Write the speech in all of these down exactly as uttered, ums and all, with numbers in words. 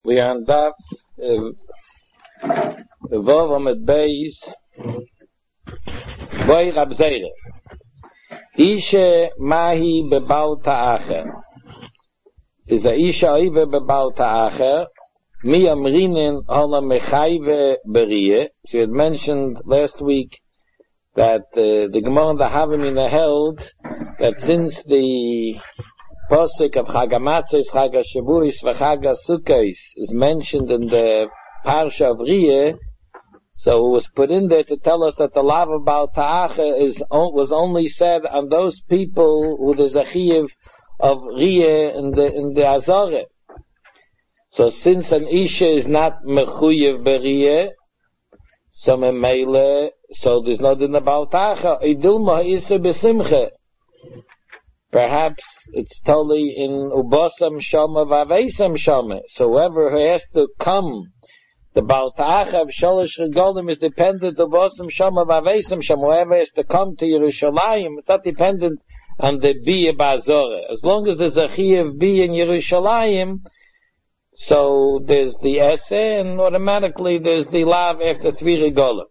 We are on Daf Vav Amud Beis Boy Rab Zeire Isha Mahi Bebal Ta'acher is a Isha Oive Bebal Ta'acher Mi Amrinin Hola Mechayve Berie. So we had mentioned last week that uh, the Gemara and the Havamina held that since the Posuk of Chag HaMatzos, Chag HaShavuos, Chag HaSukkos is mentioned in the Parsha of Riyeh, so it was put in there to tell us that the lav of Baal Ta'acha is was only said on those people who there's a chiyuv of Riyeh in the in the Azorah. So since an Isha is not mechuyev beriyeh, so memele, so there's no din about Ta'acha. Idilma isa besimcha. Perhaps it's totally in Ubosam Shama Vavesam Shama. So whoever who has to come, the Baal Ta'acha of Sholosh Regolim is dependent on Ubosam Shama Vavesam Shama. Whoever has to come to Yerushalayim, it's not dependent on the Biyah Ba'azorah. As long as there's a Chiyuv Biyah in Yerushalayim, so there's the Essay, and automatically there's the Lav after three Regolim.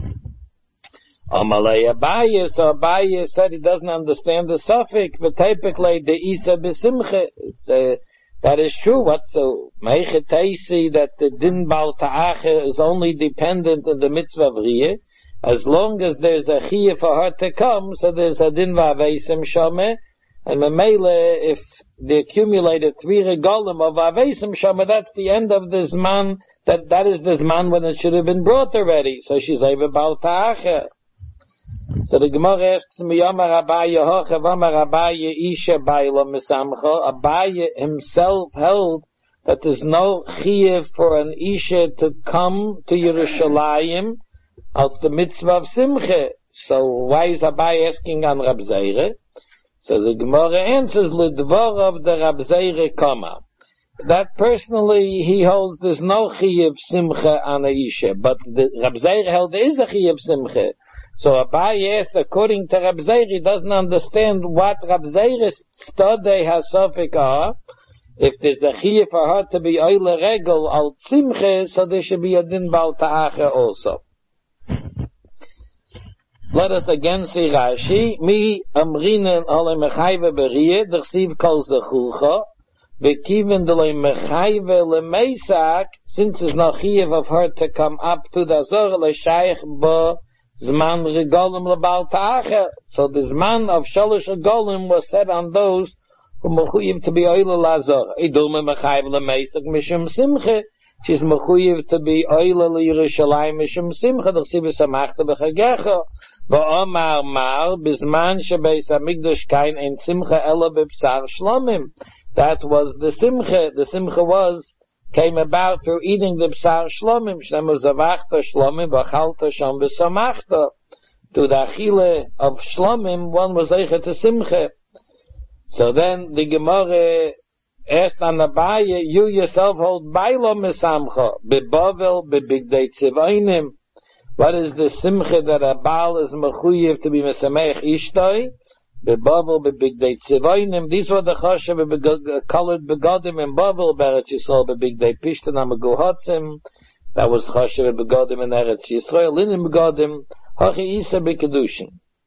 Amalei Abaye, so Abaye said he doesn't understand the suffix, but typically the Isa Besimche, uh, that is true. What's the Meichetesi that the Din Baal Ta'acha is only dependent on the mitzvah of Riyeh? As long as there's a Chiyah for her to come, so there's a Din Vavesem Shomeh, and Memele, if the accumulated three regolim of Vavesem Shomeh, that's the end of this man, that, that is this man when it should have been brought already. So she's over Baal Ta'acha. So the Gemara asks me, Yomar Abaye Hochev, Yomar Abaye Isha Bailo Mesamcho. Abaye himself held that there's no chiyuv for an Isha to come to Yerushalayim out the mitzvah of Simche. So why is Abaye asking on Rab Zeire? So the Gemara answers, L'dvor of the Rab Zeire Kama. That personally he holds there's no chiyuv Simche on a Isha, but the Rab Zeire held there is a chiyuv Simche. So Abaye asked, according to Rab Zeire, he doesn't understand what Rab Zeire's study has sofik are. If there's a chiyuv for her to be oile regel al simche, so there should be a din Baal Ta'acha also. Let us again see Rashi. Mi amrinen ole mechayve beriyeh, d'chsiv kol zechulcha, v'kiven d'loi mechayve lemeisak, since there's no chiyuv of her to come up to the Azor l'shayich bo Zman Regolim L'Baal Ta'acha. So the Zman of Sholosh Regolim was said on those who mechuyev to be oile lazor. Idulme mechayev lemeisach mishum simche. She's mechuyev to be oile l'Yerushalayim mishum simche. D'chsiv samachta b'chagecha. V'omar mar bizman shebeis hamikdash kain ein simche ela b'bsar shlomim. That was the simche. The simche was came about through eating the b'sar shlomim, shnemu zavachta shlomim, v'chalta sham v'samachta. To the achile of shlomim, one was eicha to simche. So then the Gemara asked on Abaye, you yourself hold bailo mesamcha, bebavel, bebigdei tzivainim. What is the simche that a Baal is mechuyev to be mesamech ishtoi? Bebavel, bebigdei tzivainim. These were the choshev colored begodim in Bavel, Beretz Yisrael, bebigdei pishtan amaguhotzim. That was choshev begodim in Eretz Yisrael, linim begodim, hachi isa bekedushin.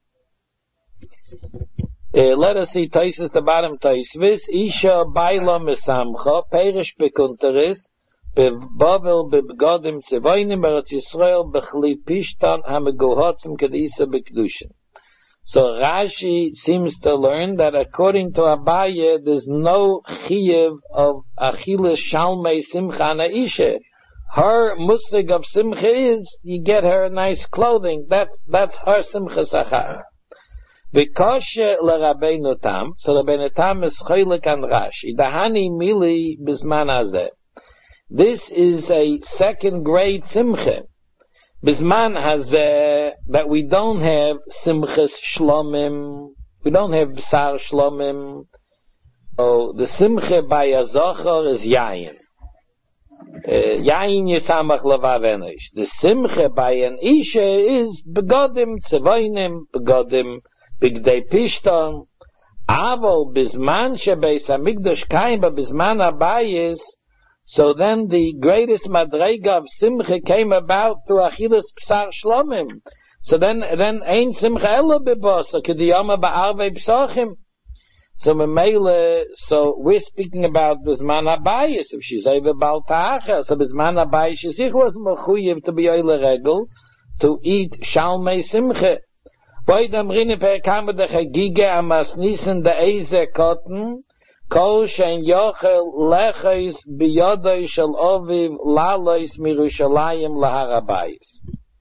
Uh, let us see Taisus, the bottom Taisvis. Isha baila mesamcha, perish bekunteris, bebavel, begodim tzivainim, Beretz Yisrael, bechli pishtan amaguhotzim, kedisa bekedushin. So Rashi seems to learn that according to Abaye, there's no chiyuv of achile shalmei simcha ana isha. Her musig of simcha is you get her nice clothing. That's that's her simcha sachar. V'koshe l'Rabbeinu Tam. So Rabbeinu Tam is choylek and Rashi. Dahani mili bizman hazeh. This is a second grade simcha. Bisman has uh, that we don't have simchas shlomim, we don't have b'sar shlomim. So the simcha by a zochar is yayin. Yayin yisamach levav enosh. The simcha by an isha is begodim tzevainim, begodim bigdei pishton. Avol bisman shebeis hamikdash kaim, but bisman abayis So then the greatest madrega of simcha came about through achilas psar shlomim. So then, then ein simcha ela bebasa kediyama ba'arvei psachim. So memele, so we're speaking about bisman habayis. If she's over bal ta'acha, so bisman habayis she sich was mechuyev to be oile regel to eat shalmei simcha. Boy damrine per kamer de chagige amas nisen de eze kotten. Kol shein yochel leches biyodai shel oviv lalois mirushalayim laharabayis.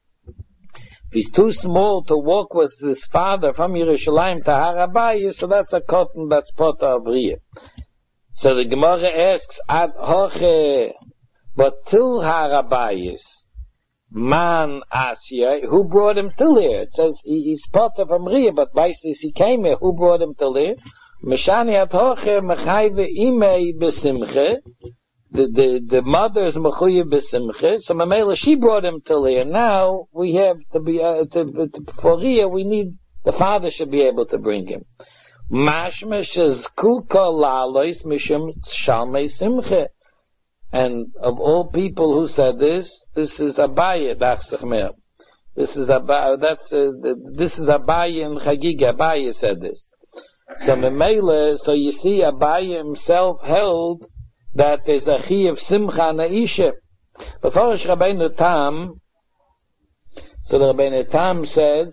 If he's too small to walk with his father from Yerushalayim to Harabayis, so that's a cotton that's pota of Riyah. So the Gemara asks, Ad hoche, but till Harabayis, man Asya, who brought him till here? It says he, he's pota from Riyah, but Baisis he came here, who brought him till here? Meshani ad hoche, mechayve imei besimche, The, the, the mother is mechuyev b'simcha, so Mamela, she brought him till here. Now, we have to be, uh, to, to, for here, we need, the father should be able to bring him. Mashma shezkuka lalois mishum shalmei simcha. And of all people who said this, this is Abaye, Dachsachmer. This is Abaye, that's, uh, this is Abaye and Chagiga, Abaye said this. So Mamela, so you see Abaye himself held that there's a chi of simcha na'isha. Before Rabbeinu Tam, so the Rabbeinu Tam said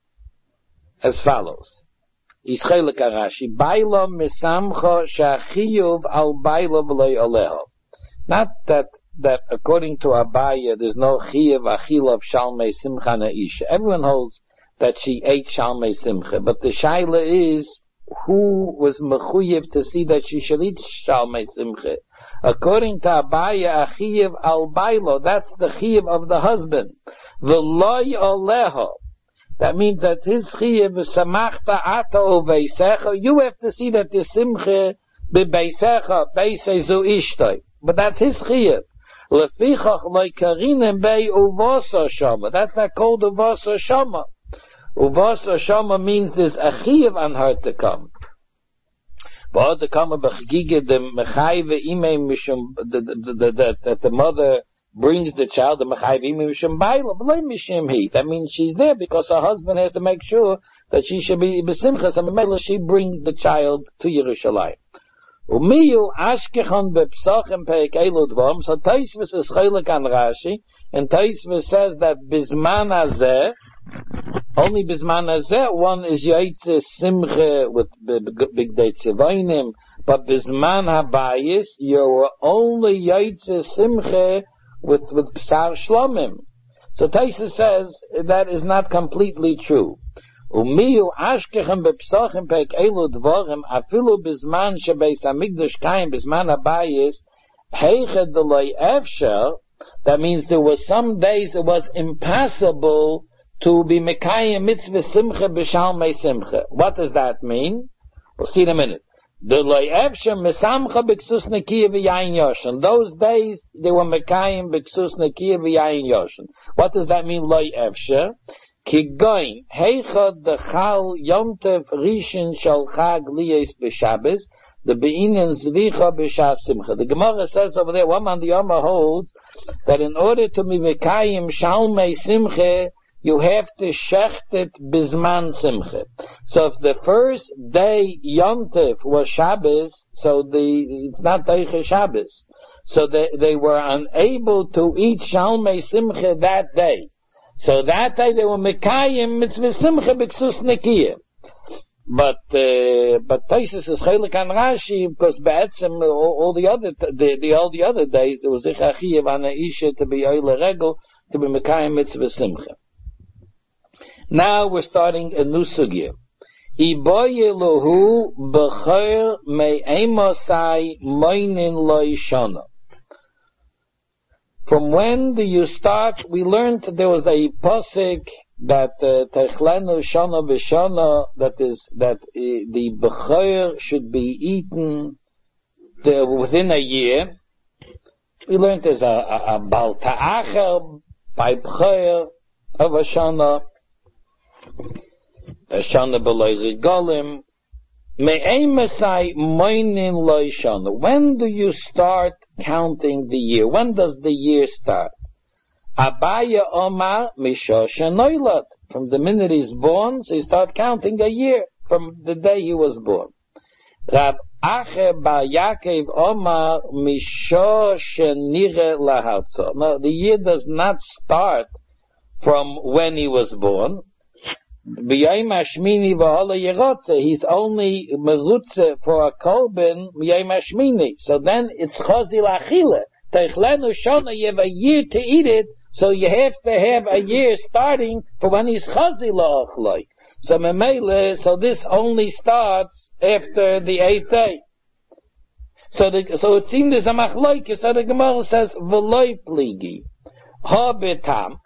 as follows: Is chelik Rashi, Bailo misamcha shachiyuv al bailo v'loy oleho. Not that that according to Abaya there's no chi of achil of shalmei simcha na'isha. Everyone holds that she ate shalmei simcha, but the shaila is who was mechuyev to see that she should eat shalmei simcha. According to Abaya, achiyev al bailo, that's the chiyev of the husband. V'loy oleho. That means that his chiyev is samachta ata uveisecha. You have to see that the simcha bebeisecha beisezu ishtoi. But that's his chiyev. Lefichach loy karinem bei uvosa shama. That's not called uvosa shama. Uvosa shama means there's a chiyev on her to come. But the come b'chagige the mechayve imei mishum that the mother brings the child the mechayve imei mishum baila b'loy mishum he. That means she's there because her husband has to make sure that she should be b'simchas, and maybe she brings the child to Yerushalayim. Umiyu ashkechon bepsachem peik elu dvom. So Taisvis is chaylik an Rashi, and Taisvis says that bisman hazeh, only bisman hazeh, one is yaitze simche with big day tzivainim, but bisman habayis, you're only yaitze simche with, with psar shlomim. So Taisa says that is not completely true. Umiyu ashkechem bepsachem peik elu dvorim, afilu bisman shebeis hamikdash kaim bisman habayis, heiche delay efsher. That means there were some days it was impossible to be mekayim mitzvah simcha b'shalmei simcha. What does that mean? We'll see in a minute. The loy efsher mesamcha b'ksus nekiya v'yayin yoshen. Those days they were mekayim b'ksus nekiya v'yayin yoshen. What does that mean, loy efsher? Ki goin heichad dechal yomtev rishon shal chag liyes b'shabbos the beinen zvicha b'shas simcha. The Gemara says over there, one man the Yoma holds that in order to be mekayim shalmei simcha you have to shecht it bizman simcha. So if the first day Yom Tov was Shabbos, so the it's not Teiche Shabbos. So they they were unable to eat Shalmei Simcha that day. So that day they were Mekayim Mitzvah Simcha B'Ksus Nekiya. But uh, but Taisus is Chelik an Rashi because Be'etzim all, all the other the, the all the other days there was Ichachiyev Ana Isha to be Oile Regel to be Mekayim Mitzvah Simcha. Now we're starting a new sugya. Iboyeluhu b'choir me'emosai moinin loishana. From when do you start? We learned that there was a posik that techlenu shana b'shana, that is that uh, the b'choir should be eaten the, within a year. We learned there's a, a, a bal ta'acher by b'choir of a shana. Shana b'loy rigolim me'emesai moinin loy shana. When do you start counting the year? When does the year start? Abaya Omar Mishosha Noilat. From the minute he's born, so you start counting a year from the day he was born. Rab Ache Bar Yaakov Omar Mishosha Nire Laharzo. No, the year does not start from when he was born. B'yayim hashmini v'hala yerotze. He's only merutze for a kolben b'yayim hashmini. So then it's chazi l'achile. Teichlenu shona, you have a year to eat it, so you have to have a year starting for when he's chazi l'achloi. So memele, so this only starts after the eighth day. So the, so it seems there's a machloike. So the Gemara says v'loi pligi ha betam.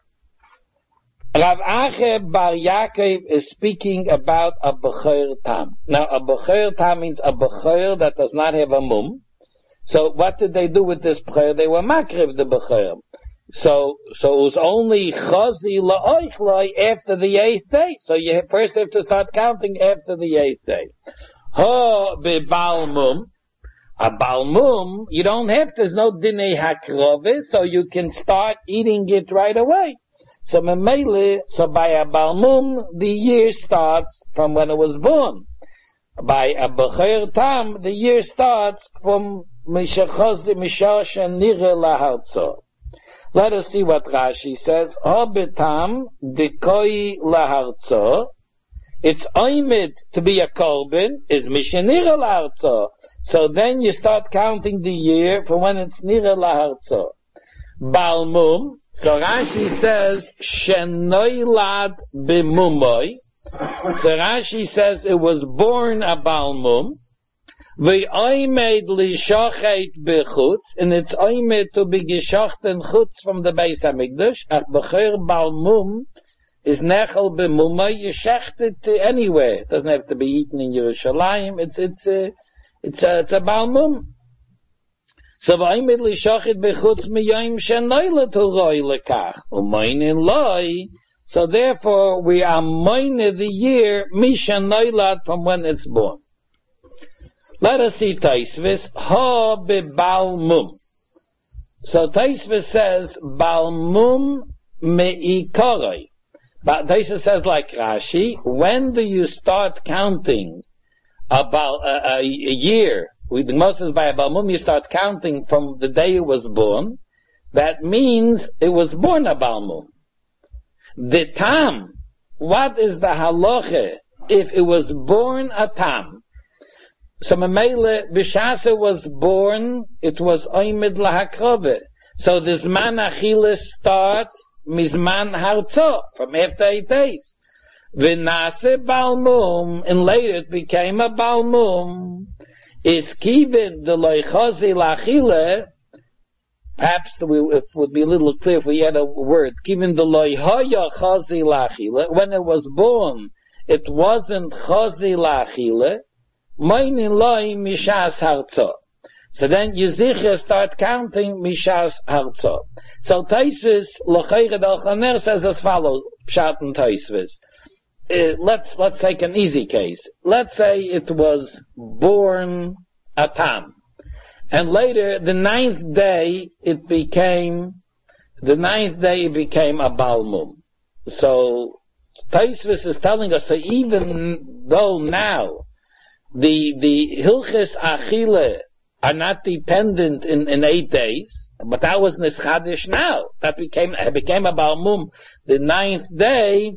Rav Ache Bar Yaakov is speaking about a Bechor Tam. Now, a Bechor Tam means a Bechor that does not have a mum. So, what did they do with this Bechor? They were makriv the Bechor. So, so it was only Chazi La'oichloi after the eighth day. So, you first have to start counting after the eighth day. Ha B'Bal Mum. A Bal Mum, you don't have, there's no Dinei HaKrove, so you can start eating it right away. So memele, so by a balmum, the year starts from when it was born. By a bechor tam, the year starts from mishachozi mishasha nire laharzo. Let us see what Rashi says. Ha betam dekoi laharzo. It's oimid to be a kolben is mishanire laharzo. So then you start counting the year from when it's nire laharzo. Balmum. So Rashi says, Shenoilad b'mumoy. So Rashi says it was born a balmum. V'oimed lishochet b'chutz. And it's oimed to be geshochten chutz from the Beis HaMikdash. Ach b'cher balmum is nechel b'mumoy. You shecht it anywhere. It doesn't have to be eaten in Yerushalayim. It's, it's a, it's a, it's a balmum. So v'ayimidli shachit bechutz miyayim shenoyle to roi lekach. Umaynin loi. So therefore we are moine the year mishanoylad from when it's born. Let us see Taisvis. Ha bebal mum. So Taisvis says balmum meikoroi. But Taisvis says like Rashi, when do you start counting about a, a, a year? With the Moses by a balmum, you start counting from the day it was born. That means it was born a balmum. The tam, what is the halacha if it was born a tam? So Mamele Bishasa was born, it was oimid lahakrove. So the zman achilles starts mizman harzo, from after eight days. V'nase balmum, and later it became a balmum. Is kiven the loichazi lachile. Perhaps it would be a little clear if we had a word. Kiven the loihaya chazi lachile. When it was born, it wasn't chazi lachile. Meinin loi mishas harzo. So then Yezichah start counting mishas harzo. So Taisvis lochayred al-chaner says as follows. Pshat and Taisvis. Uh, let's let's take an easy case. Let's say it was born a tam, and later the ninth day it became the ninth day it became a balmum. So Taisvis is telling us, so even though now the the hilches achile are not dependent in, in eight days, but that was nischadish now. That became it became a balmum the ninth day.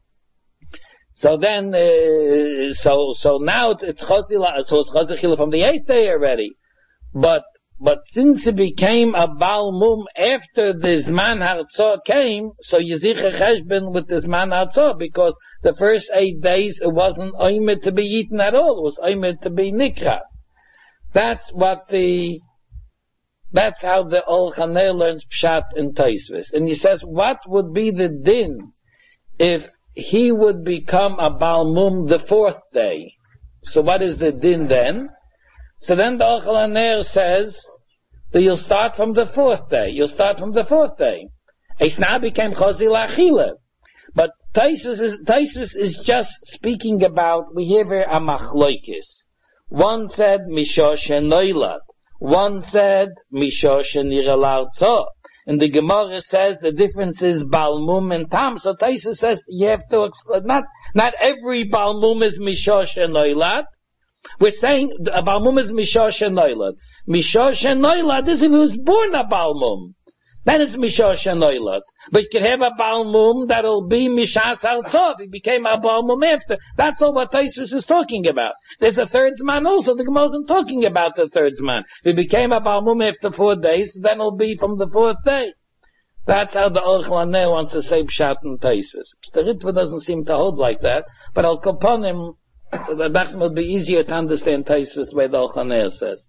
So then, uh, so so now it's, it's chazila, so it's chazila from the eighth day already. But but since it became a balmum after the zman hartzah came, so Yezichah cheshbon with the zman hartzah, because the first eight days it wasn't oimed to be eaten at all. It was oimed to be nikra. That's what the that's how the Ol Chanei learns pshat in Taisvis, and he says, what would be the din if he would become a balmum the fourth day? So what is the din then? So then the Ochel HaNer says that you'll start from the fourth day. You'll start from the fourth day. It's now became chazi lachila. But Taisus is, Taisus is just speaking about, we have here a machloikis. One said, Mishosh Noilad. One said, Mishosh and Niralarzo. And the Gemara says the difference is Balmum and Tam. So Taisa says you have to explain, not, not every Balmum is Mishosh and Noilat. We're saying a Balmum is Mishosh and Noilat. Mishosh and Noilat is if he was born a Balmum. Then it's Mishosh and Noilat. But you can have a Balmum that'll be Mishas Altzov. He became a Balmum after. That's all what Taisus is talking about. There's a third man also. The Gemara isn't talking about the third man. If he became a Balmum after four days, then it'll be from the fourth day. That's how the Aruch LaNer wants to say Pshat and Taisus. The Ritva doesn't seem to hold like that. But Al Kaponim, the Bachman would be easier to understand Taisus the way the Aruch LaNer says.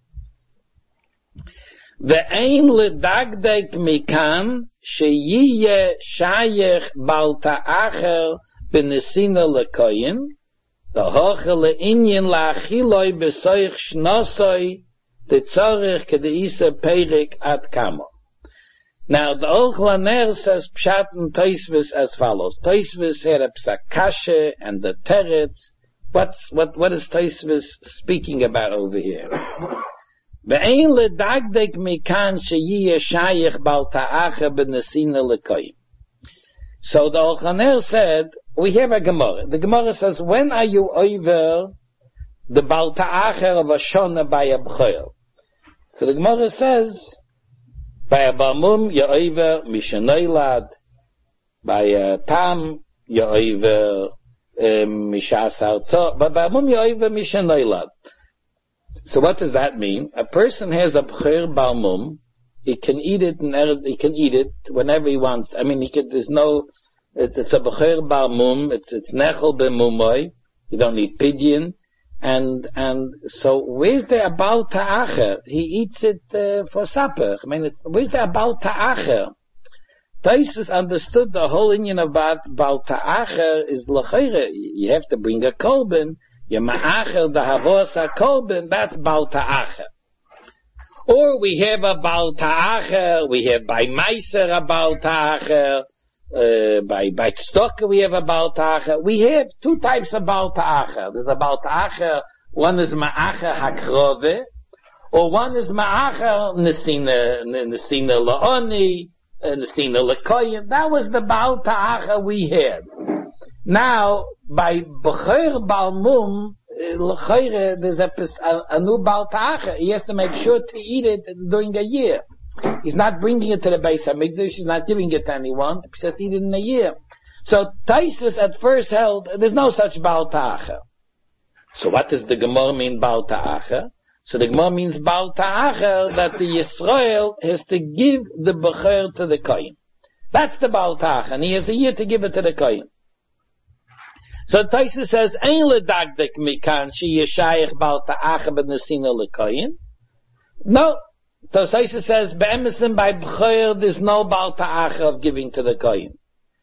Ve'ein ledagdek mikan sheyiyeh shayech bal ta'acher b'nesina lekoyin v'hoche le'inyin la'achiloi b'soich shnosoi t'tzorech k'de'isa perik ad kamo. Now the Aruch LaNer says Pshat and Tosfos as follows. Tosfos had a Psakashe and the Teretz. What's, what, what is Tosfos speaking about over here? Ve'ein ledagdek mikan sheyiyeh shayech bal ta'acher b'nesina lekoyim. So the Aruch LaNer said, we have a Gemara. The Gemara says, when are you over the bal ta'acher of a shona by a b'choyer? So the Gemara says, by a balmum you're over mishanoilad, by a tam you're over mishas arzo, but by a balmum you're over mishanoilad. So what does that mean? A person has a b'cher balmum, he can eat it and he can eat it whenever he wants. I mean, he can, there's no, it's, it's a b'cher balmum, it's, it's nechel b'mumoy, you don't need pidyon, and, and, so where's the abal ta'acher? He eats it, uh, for supper. I mean, it, where's the abal ta'acher? Taisus understood the whole Indian about abal ta'acher is l'chayre. You have to bring a kolben. Your ma'acher, the havos ha-kolben, that's bal ta'acher. Or we have a bal ta'acher, we have by meiser a bal ta'acher, uh, by, by tzedakah we have a bal ta'acher. We have two types of bal ta'acher. There's a bal ta'acher, one is ma'acher hakrove, or one is ma'acher nesina, nesina la'oni, nesina la'koyim. That was the bal ta'acher we had. Now, by B'cher Balmum, L'chayre, there's a, a, a new Bal Ta'acher. He has to make sure to eat it during a year. He's not bringing it to the Beis HaMikdash, he's not giving it to anyone, he says eat it in a year. So, Taisus at first held, there's no such Bal Ta'acher. So what does the Gemara mean Bal Ta'acher? So the Gemara means Bal Ta'acher, that the Yisrael has to give the B'cher to the Kohen. That's the Bal Ta'acher, and he has a year to give it to the Kohen. So Taisa says, Ein ledagdek mikan she yeshayich bal ta'acher b'nesina lekoyin. No. So Taisa says, be'emesim by b'choyer, there's no bal ta'acher of giving to the koyin.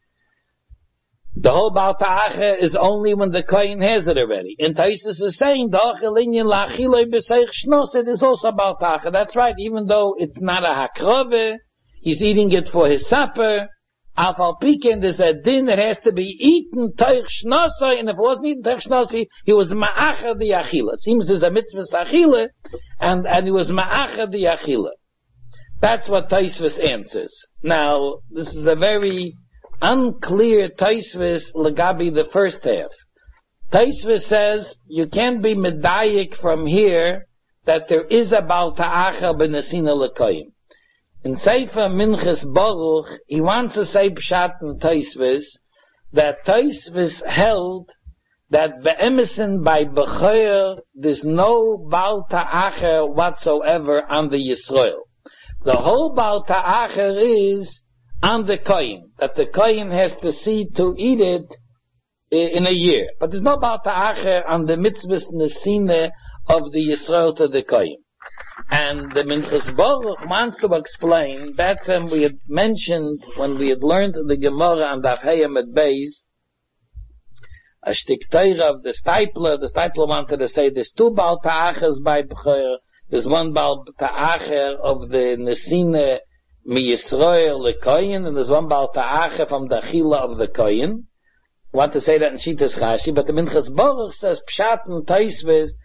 The whole bal ta'acher is only when the koyin has it already. And Taisa is saying, the achelinyan la'achiloi b'seich shnos, it is also bal ta'acher. That's right, even though it's not a hakrove, he's eating it for his supper. Afal Piken, there's a din that has to be eaten teich shnasai, and if it wasn't eaten teich shnasai, he was ma'acher the achila. It seems there's a mitzvah achila, and, and he was ma'acher the achila. That's what Tosfos answers. Now, this is a very unclear Tosfos legabi the first half. Tosfos says, you can't be medayik from here, that there is a bal ta'acher b'nesina lekoyim. In Sefer Minchas Baruch, he wants to say Pshat and Tosfos, that Tosfos held that be'emesin by B'choyer, there's no Bal Ta'acher whatsoever on the Yisrael. The whole Bal Ta'acher is on the Kohen, that the Kohen has to see to eat it in a year. But there's no Bal Ta'acher on the Mitzvahs Nesine of the Yisrael to the Kohen. And the Minchas Baruch wants to explain, that's when we had mentioned, when we had learned the Gemara on Daf Hayam at Beis, a shtik Torah of the Stipler, the Stipler wanted to say there's two Bal Ta'achers by B'choyer, there's one Bal Ta'acher of the Nesine Mi Yisrael le Kohen, and there's one Bal Ta'acher from the Achila of the Kohen. I want to say that in Shitas Rashi, but the Minchas Baruch says Pshat and Tosfos,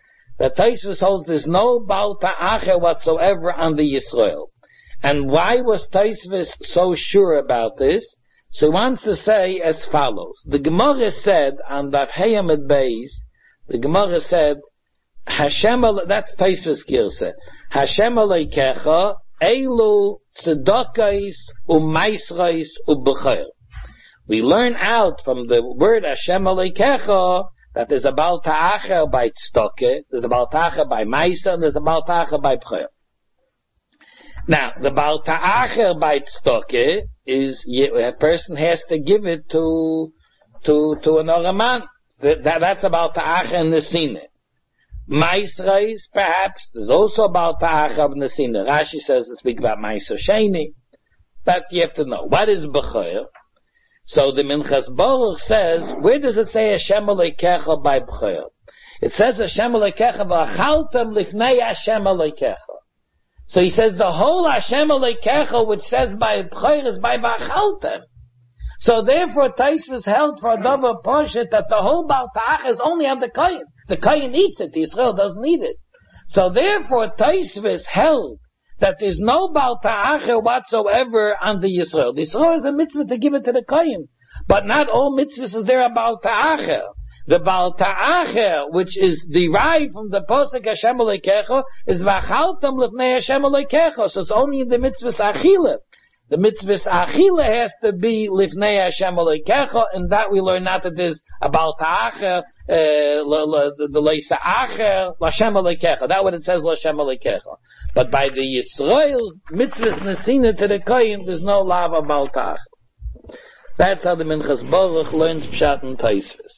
that Tosfos holds there's no Baal Ta'acher whatsoever on the Yisrael. And why was Tosfos so sure about this? So he wants to say as follows. The Gemara said on Daf Hayamid Beis, the Gemara said, Hashem, that's Tosfos Girsa, Hashem Aleikecha, Eilu Tzedakais U'Maisrais U'Becher. We learn out from the word Hashem Aleikecha that there's a Baal Ta'acher by Tzedakah, there's a Baal Ta'acher by Maisa, and there's a Baal Ta'acher by Becher. Now, the Baal Ta'acher by Tzedakah is, a person has to give it to, to, to another man. That, that's a Baal Ta'acher in the Sinai. Maisrais, perhaps, there's also a Baal Ta'acher in the Sinai. Rashi says to speak about Maiser Sheni. But you have to know, what is Becher? So the Minchas Baruch says, where does it say Hashem Aleikecha by Becher? It says Hashem Aleikecha v'achaltem lifnei Hashem Aleikecha. So he says the whole Hashem Aleikecha, which says by Becher, is by v'achaltem. So therefore Tosfos held for a double portion that the whole Baal Ta'acher is only on the Kohen. The Kohen eats it, the Yisrael doesn't eat it. So therefore Tosfos held that there's no Baal Ta'acher whatsoever on the Yisrael. The Yisrael is a mitzvah to give it to the Kohen. But not all mitzvahs is there a Baal Ta'acher. The Baal Ta'acher, which is derived from the Posek Hashem Aleikecha, is V'achaltem Lifnei Hashem Aleikecha. So it's only in the mitzvahs Achila. The mitzvahs Achila has to be Lifnei Hashem Aleikecha, and that we learn not that there's a Baal Ta'acher, uh, the Leisa Acher, L'Hashem Aleikecha. That's what it says, L'Hashem Aleikecha. But by the Yisrael's mitzvahs Nesina to the Kohen, there's no lava Baal Ta'acher. That's how the Minchas Baruch learns Pshat and Tosfos.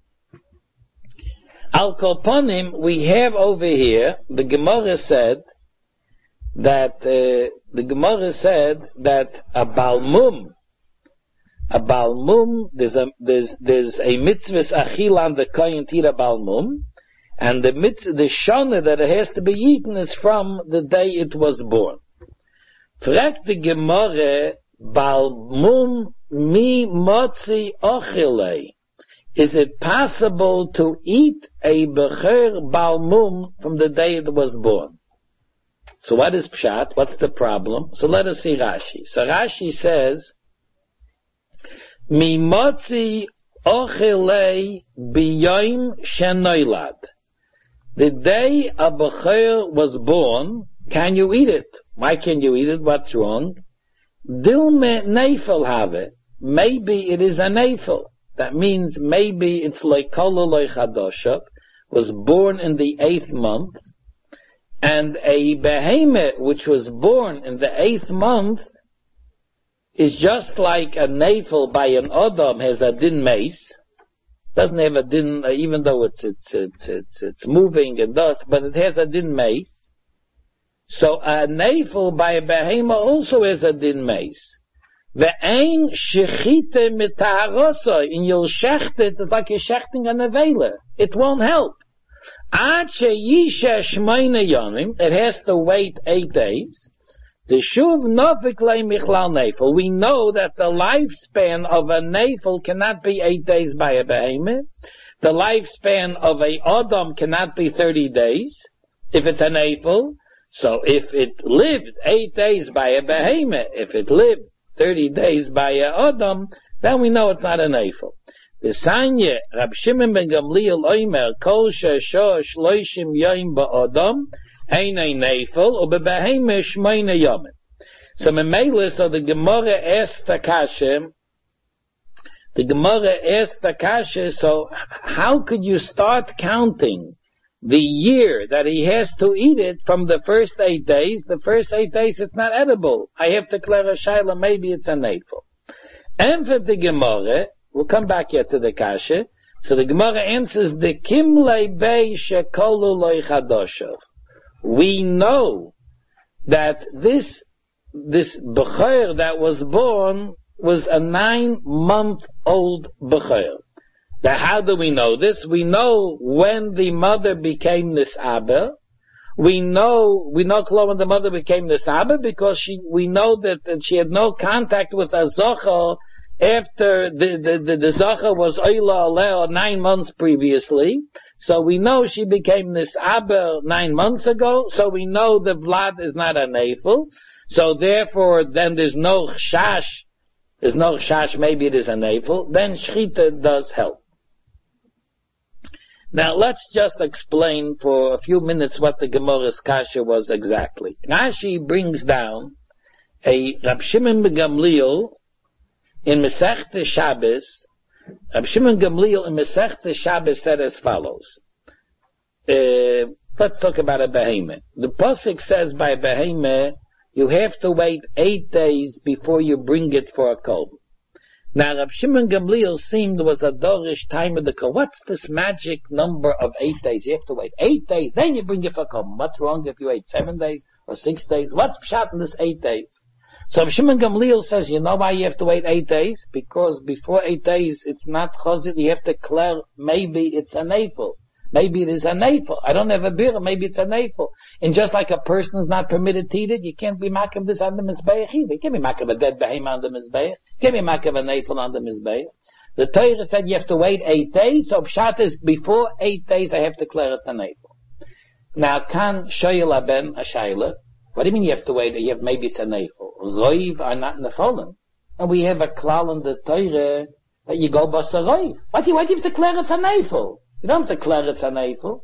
Al Kolponim, we have over here, the Gemara said that, uh, the Gemara said that a Balmum, a Balmum, there's a, there's, there's a mitzvahs Achil on the Kohen Tira Balmum, and the mitzvah, the shana that it has to be eaten is from the day it was born. Fragt the Gemara, Balmum mi motzi ochilei. Is it possible to eat a Becher Balmum from the day it was born? So what is Pshat? What's the problem? So let us see Rashi. So Rashi says, Mi motzi ochilei biyoim shenoilad. The day a Becher was born, can you eat it? Why can you eat it? What's wrong? Dilme neifel have. Maybe it is a neifel. That means maybe it's like Kololoi Chadosha, was born in the eighth month, and a behemoth which was born in the eighth month is just like a neifel by an Adam has a din mace. Doesn't have a din, uh, even though it's, it's, it's, it's, it's moving and dust, but it has a din mace. So a neifel by a behemoth also has a din mace. Ve'ein shechite mitaharosa, in your shechtet, it's like you're shechting an avela. It won't help. Ad sheyisha shmeina yomim, it has to wait eight days. The shuv nofik le michlal neifel. We know that the lifespan of a neifel cannot be eight days by a behemoth. The lifespan of a adam cannot be thirty days, if it's a neifel. So if it lived eight days by a behemoth, if it lived thirty days by a Adam, then we know it's not an Eifel. The Sanya, Rab Shimon ben Gamliel Oimer, Kol Shesho Shloishim Yoim Ba'Adam, Ein Ein Eifel, or Bebeheime Shmeina Yomim. So Memele, so the Gemara asked Takasha, the Gemara asked Takasha, so how could you start counting the year that he has to eat it from the first eight days? The first eight days it's not edible. I have to declare a shaila, maybe it's an eifel. And for the Gemara, we'll come back yet to the kasha. So the Gemara answers, the kimlei bei shekolu loy chadoshav. We know that this, this Becher that was born was a nine month old Becher. Now, how do we know this? We know when the mother became Nis'aba. We know, we know when the mother became Nis'aba because she, we know that, that she had no contact with a Zochel after the, the, the, the Zacha was Oila Aleh nine months previously. So we know she became this Aber nine months ago. So we know the Vlad is not a Nefel. So therefore, then there's no Chash. There's no Chash, maybe it is a Nefel. Then Shchita does help. Now let's just explain for a few minutes what the Gemara's Kasha was exactly. Rashi brings down a Rab Shimon ben Gamliel in Masechta Shabbos. Rab Shimon Gamliel in Masechta Shabbos said as follows. Uh, let's talk about a behemoth. The Pasuk says by behemoth, you have to wait eight days before you bring it for a kol. Now Rab Shimon Gamliel seemed was a dorish time of the kol. What's this magic number of eight days? You have to wait eight days, then you bring it for a kol. What's wrong if you wait seven days or six days? What's pshat in this eight days? So Rab Shimon Gamliel says, you know why you have to wait eight days? Because before eight days, it's not chazit. You have to declare maybe it's a nefel. Maybe it is a nefel. I don't have a beer. Maybe it's a nefel. And just like a person is not permitted to eat it, you can't be makim this on the mizbeach either. You can't be makim a dead behemoth on the mizbeach. You can't be makim a nefel on the mizbeach. The Torah said you have to wait eight days. So pshat is before eight days, I have to declare it's a nefel. Now, kan shoyel aben a shayla. What do you mean you have to wait? You have, maybe it's a nefel. Roiv are not nefolim. And we have a klal in the Torah that you go basa roiv. Why do you, why do you have to declare it's a nefel? You don't declare it's a nefel.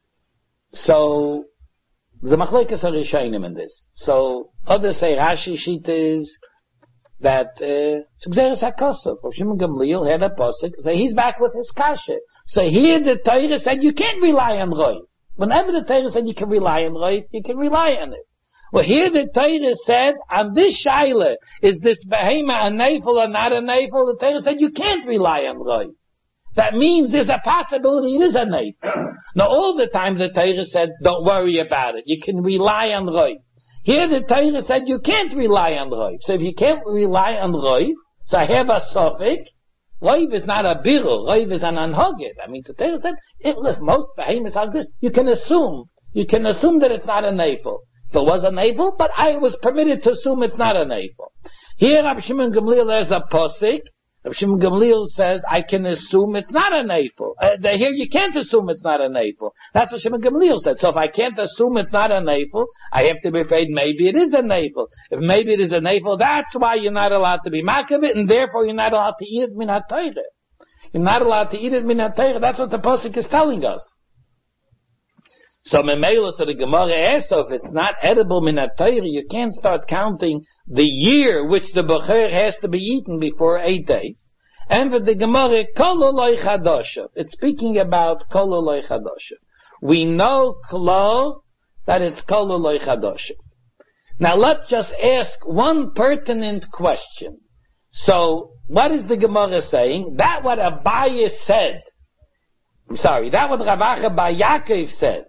So, the machlekes are rishonim in this. So, others say Rashi shita is that, uh, it's Gzeres HaKosov. Rav Shimon Gamliel had a posuk, so he's back with his kasha. So here the Torah said you can't rely on roiv. Whenever the Torah said you can rely on roiv, you can rely on it. Well, here the Torah said, on this shaila, is this behemoth a nefel or not a nefel? The Torah said you can't rely on roiv. That means there's a possibility it is a nefel. Now, all the time the Torah said, don't worry about it. You can rely on roiv. Here the Torah said you can't rely on roiv. So if you can't rely on roiv, so I have a suffix. Roiv is not a birur. Roiv is an anhogit. I mean, the Torah said, if most behemoths like this, you can assume. You can assume that it's not a nefel. If it was a nefel, but I was permitted to assume it's not a nefel. Here, Rab Shimon Gamliel, there's a posik. Rab Shimon Gamliel says, I can assume it's not a nefel. Uh, here you can't assume it's not a nefel. That's what Shimon Gamliel said. So if I can't assume it's not a nefel, I have to be afraid maybe it is a nefel. If maybe it is a nefel, that's why you're not allowed to be makabit, and therefore you're not allowed to eat it min ha-Torah. You're not allowed to eat it min ha-Torah. That's what the posik is telling us. So Memela, so the Gemara asks, so if it's not edible min ha-Torah, you can't start counting the year which the Bechor has to be eaten before eight days. And for the Gemara, kol oloi chadosha. It's speaking about kol oloi chadosha. We know klo that it's kol oloi chadosha. Now let's just ask one pertinent question. So, what is the Gemara saying? That what Abaye said. I'm sorry, that what Rav Acha bar Yaakov said.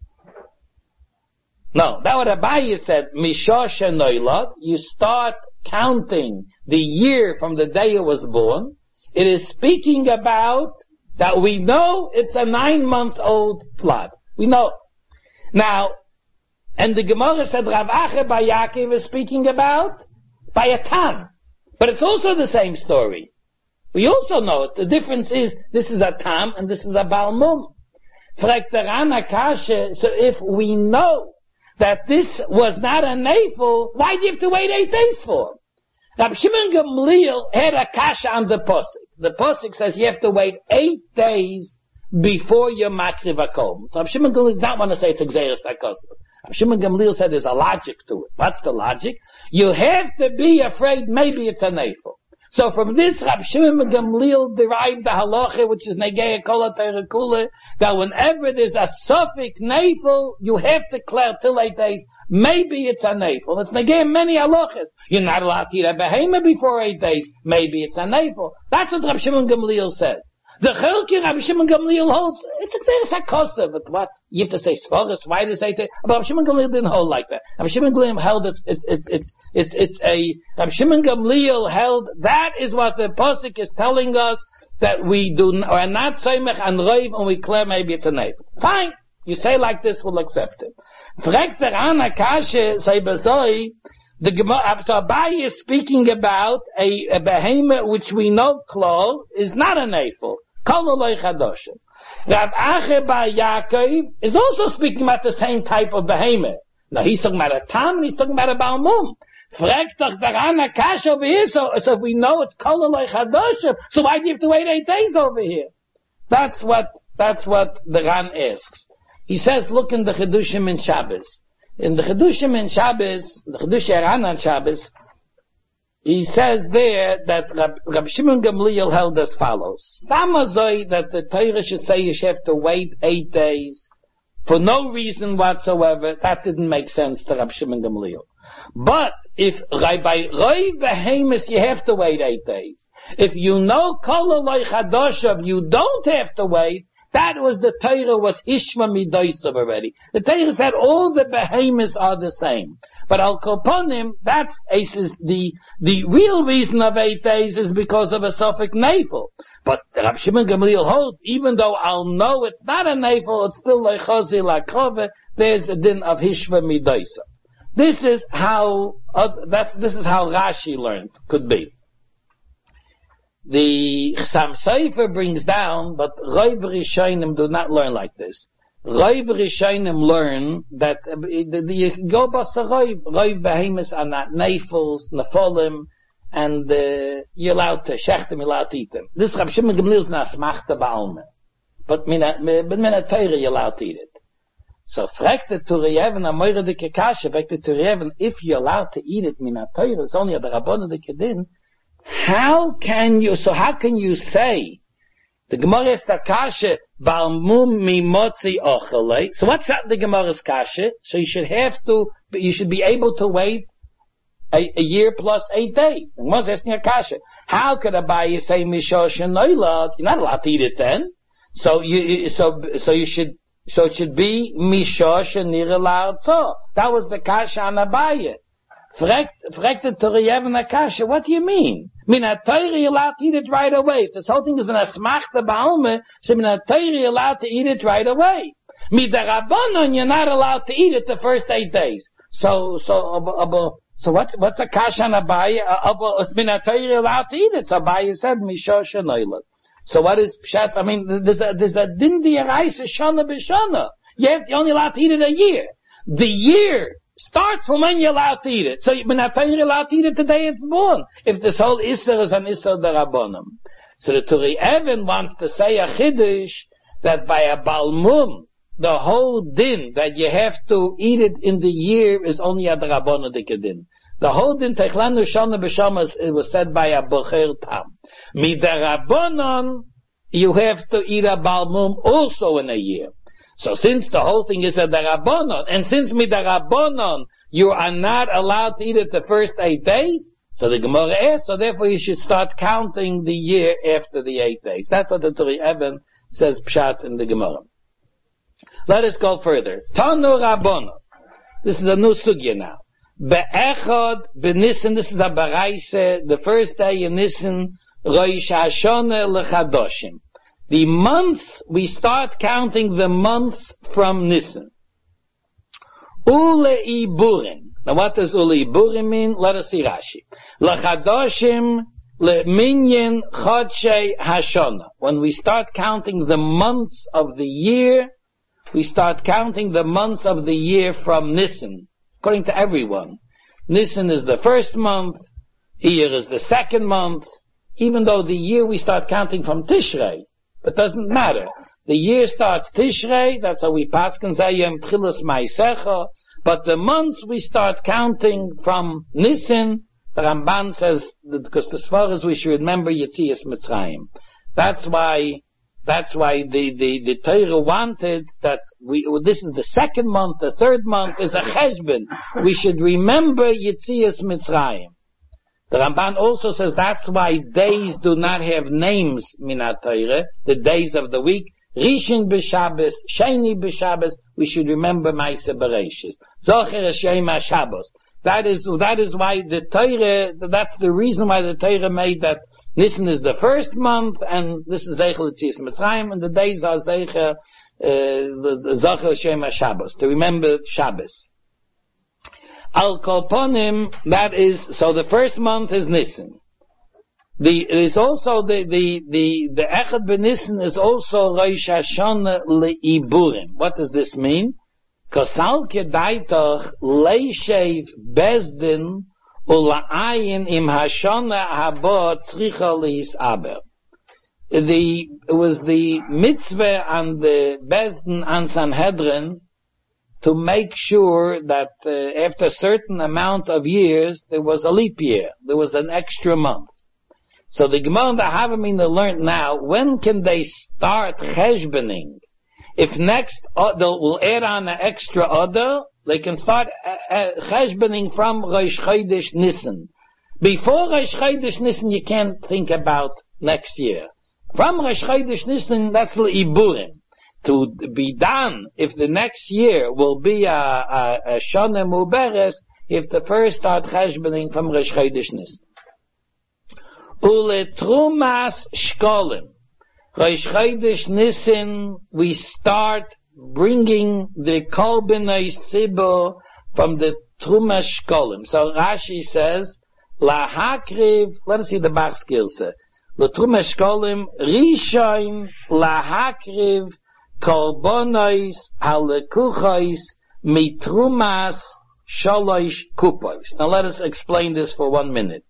No, that what Abaye said, Mishosh Noilad, you start counting the year from the day it was born. It is speaking about that we know it's a nine-month-old flood. We know. Now, and the Gemara said Rav Acha bar Yaakov is speaking about by a tam. But it's also the same story. We also know it. The difference is, this is a tam and this is a Baal Mum. Fragt der Rana Kashe, so if we know that this was not a nefel, why do you have to wait eight days for? Rab Shimon Gamliel had a kasha on the posik. The posik says you have to wait eight days before your makriv hakom. So Rab Shimon Gamliel does not want to say it's a gzeres hakosov. Rab Shimon Gamliel said there's a logic to it. What's the logic? You have to be afraid maybe it's a nefel. So from this, Rab Shimon Gamliel derived the halacha, which is negei kol ha-Torah kula, that whenever there's a suffix nefel, you have to declare till eight days, maybe it's a nefel. It's negei many halachas. You're not allowed to eat a behemoth before eight days, maybe it's a nefel. That's what Rab Shimon Gamliel said. The Chelki Rab Shimon Gamliel holds, it's a gzeres hakosov, but what? You have to say svaras, why does they say, but Rab Shimon Gamliel didn't hold like that. Rab Shimon Gamliel held it's, it's, it's, it's, it's, it's a, Rab Shimon Gamliel held, that is what the posik is telling us, that we do, or are not soymech and roiv, and we declare maybe it's a nefel. Fine. You say like this, we'll accept it. Fragt der Ana Kashe, say bezoi, The Gemara, so Abaye is speaking about a, a behemoth which we know, Klal, is not a nefel. Kol Oloi Chadoshim. Rav Acher Bar Yaakov is also speaking about the same type of behemoth. Now he's talking about a tam and he's talking about a Balmum. Fragt doch daran a kash over here, so, so if we know it's Kol Oloi Chadoshim, so why do you have to wait eight days over here? That's what, that's what the Ran asks. He says, look in the Chedushim in Shabbos. In the Chedushim in Shabbos, the Chedush Ran on Shabbos, he says there that Rab, Rab Shimon Gamliel held as follows. Tamazoi that the Torah should say you should have to wait eight days for no reason whatsoever. That didn't make sense to Rab Shimon Gamliel. But if by Roi Behemoth you have to wait eight days. If you know Kol Oloi Chadoshav you don't have to wait, that was the Torah was Ishma Midoisav already. The Torah said all the behemoths are the same. But Al Koponim, that's is the the real reason of eight days is because of a Sophic Nefel. But Rab Shimon Gamliel holds, even though I'll know it's not a Nefel, it's still like Chosi Lakrove, there's the din of Hishva Midoisav. This is how uh, that's this is how Rashi learned could be. The Chassam Sofer brings down, but Rov Rishonim do not learn like this. Rov Rishonim learn that uh, the, the, you can go by Rov, Rov Behemoths are not Nefels, Nepholim, and uh, you're allowed to shecht them, you're allowed to eat them. This Rab Shimon Gamliel is not smachta ba'alme. But mina, but mina Torah you're allowed to eat it. So fragt the Turieven, amoyre de kekashe, fragt the Turieven, if you're allowed to eat it mina Torah, it's only a Rabbanon de Kedin. How can you, so how can you say, the Gemara's kashe, balmum mimotzi ochelei, so what's that the Gemara's kashe? So you should have to, you should be able to wait a, a year plus eight days. The Gemara's asking a kashe. How could a buyer say mishosh and noilad? You're not allowed to eat it then. So you, so, so you should, so it should be mishosh and nirelad so. That was the kashe on a buyer. Fragt, fragt the Turieven Akasha, what do you mean? Mina Torah you're allowed to eat it right away. If this whole thing is an asmachta ba'alme, so Mina Torah you're allowed to eat it right away. Mida Rabbanon you're not allowed to eat it the first eight days. So, so, uh, uh, so what's, what's a kasha on Abaye? Uh, Mina Torah you're allowed to eat it. So Abaye said, Mishosh Noilat. So what is Pshat? I mean, there's a, there's a dindi araisa shana b'shana. You have, you're only allowed to eat it a year. The year starts from when you're allowed to eat it. So you're not allowed to eat it the day it's born. If this whole Isser is an Isser Darabonim. So the Turieven wants to say a Chiddush that by a Balmum, the whole din that you have to eat it in the year is only a Darabonim din. The whole din Techlanu Shana B'Shamas, it was said by a Bocher Tam. Midarabonon, you have to eat a Balmum also in a year. So since the whole thing is a darabonon, and since midarabonon, you are not allowed to eat it the first eight days, so the Gemara asks, so therefore you should start counting the year after the eight days. That's what the Turieven says pshat in the Gemara. Let us go further. Tanu Rabbonon. This is a new sugya now. Be'echad b'Nissen, this is a baraise, the first day in Nissen, Rosh Hashanah lechadoshim. The months, we start counting the months from Nisan. Ule iburim. Now what does ule iburim mean? Let us see Rashi. L'chadoshim le'minyan chodshei hashana. When we start counting the months of the year, we start counting the months of the year from Nisan. According to everyone. Nisan is the first month, Iyar is the second month, even though the year we start counting from Tishrei. It doesn't matter. The year starts Tishrei, that's how we paskin Zayem Pchilas Maisecha, but the months we start counting from Nisan, the Ramban says, because the Svaras we should remember Yetzias Mitzrayim. That's why, that's why the, the, the Torah wanted that we, this is the second month, the third month is a Cheshbon. We should remember Yetzias Mitzrayim. The Ramban also says that's why days do not have names minat Torah, the days of the week. Rishon b'Shabbos, Sheni b'Shabbos, we should remember Maaseh Bereishis. Zocher Hashem HaShabbos. That is, that is why the Torah, that's the reason why the Torah made that Nisan is the first month, and this is Zeichel Yetzias Mitzrayim, and the days are Zeichel, uh, the Zocher Hashem HaShabbos, to remember Shabbos. Al Kolponim, that is, so the first month is Nisan. The, it is also the, the, the, the Echad B'Nisan is also Rosh Hashanah Le'iburim. What does this mean? Kosal Kedaitach Leishev Bezdin Ula'ayin Im Hashanah Haba Tzricha Leis Aber. The, it was the mitzvah and the Bezdin and Sanhedrin to make sure that uh, after a certain amount of years, there was a leap year. There was an extra month. So the Gemara and the Havamina learned now, when can they start cheshboning? If next uh, they will add on an extra order, they can start uh, uh, cheshboning from Rosh Chodesh Nisan. Before Rosh Chodesh Nisan, you can't think about next year. From Rosh Chodesh Nisan, that's Le'iburim. To be done, if the next year will be a, a, a Shana Muberes, if the first start cheshboning from Rosh Chodesh Nisan. Ule Trumas Shkolim. Rosh Chodesh Nisan, we start bringing the Kolbenei Sibo from the Trumas Shkolim. So Rashi says, La Hakriv, let us see the Bach skills. The Trumas Shkolim, Rishon, La Hakriv, Kolbonois, Halekuchais, Mitrumas, Shalosh Kupois. Now let us explain this for one minute.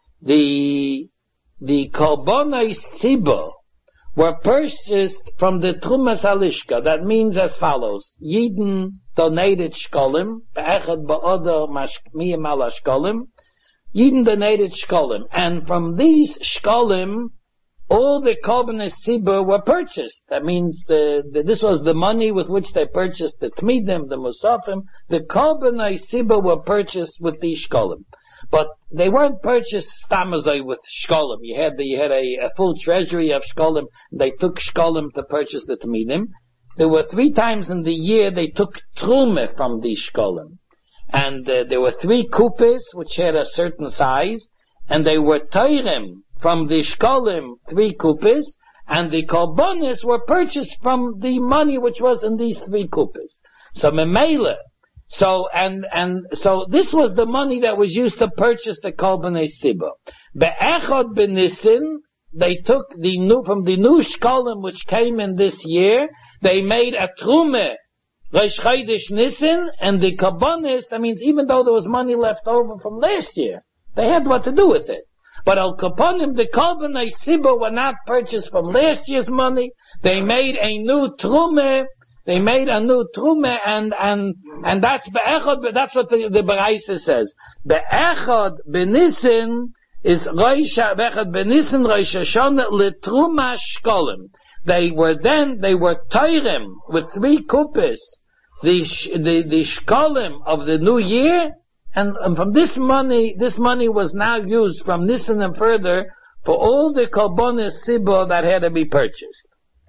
The, the Kolbonois Tzibo were purchased from the Trumas Halishka. That means as follows. Yidden donated Shkolim, Be'echad Ba'odar Miyam Ala Shkolim. Yidden donated Shkolim. And from these Shkolim, all the Kolbonos Sibur were purchased. That means the, the, this was the money with which they purchased the Tmidim, the Musafim. The Kolbonos Sibur were purchased with these Shkolim. But they weren't purchased stamazoi with Shkolim. You had the, you had a, a full treasury of Shkolim. They took Shkolim to purchase the Tmidim. There were three times in the year they took Trume from these Shkolim. And uh, there were three kupis which had a certain size. And they were Toirem from the Shkolim, three kupis, and the Kolbonis were purchased from the money which was in these three kupis. So Memele, so, and, and, so this was the money that was used to purchase the Kolbonis Sibo. Be'echad B'Nisin, they took the new, from the new Shkolim which came in this year, they made a Trume, Rosh Chodesh Nisan, and the Kolbonis, that means even though there was money left over from last year, they had what to do with it. But Al Kaponim, the Kolbonos Sibur were not purchased from last year's money. They made a new Trume. They made a new Trume, and and and that's Be'echad. That's what the, the Baraisa says. Be'echad B'Nisan is Rosh Be'echad B'Nisan Rosh Hashanah LeTruma Shkolim. They were then they were Toirem with three kupis, the the the Shkolim of the new year. And, and from this money, this money was now used from Nisan and further for all the Kolbonos Sibur that had to be purchased.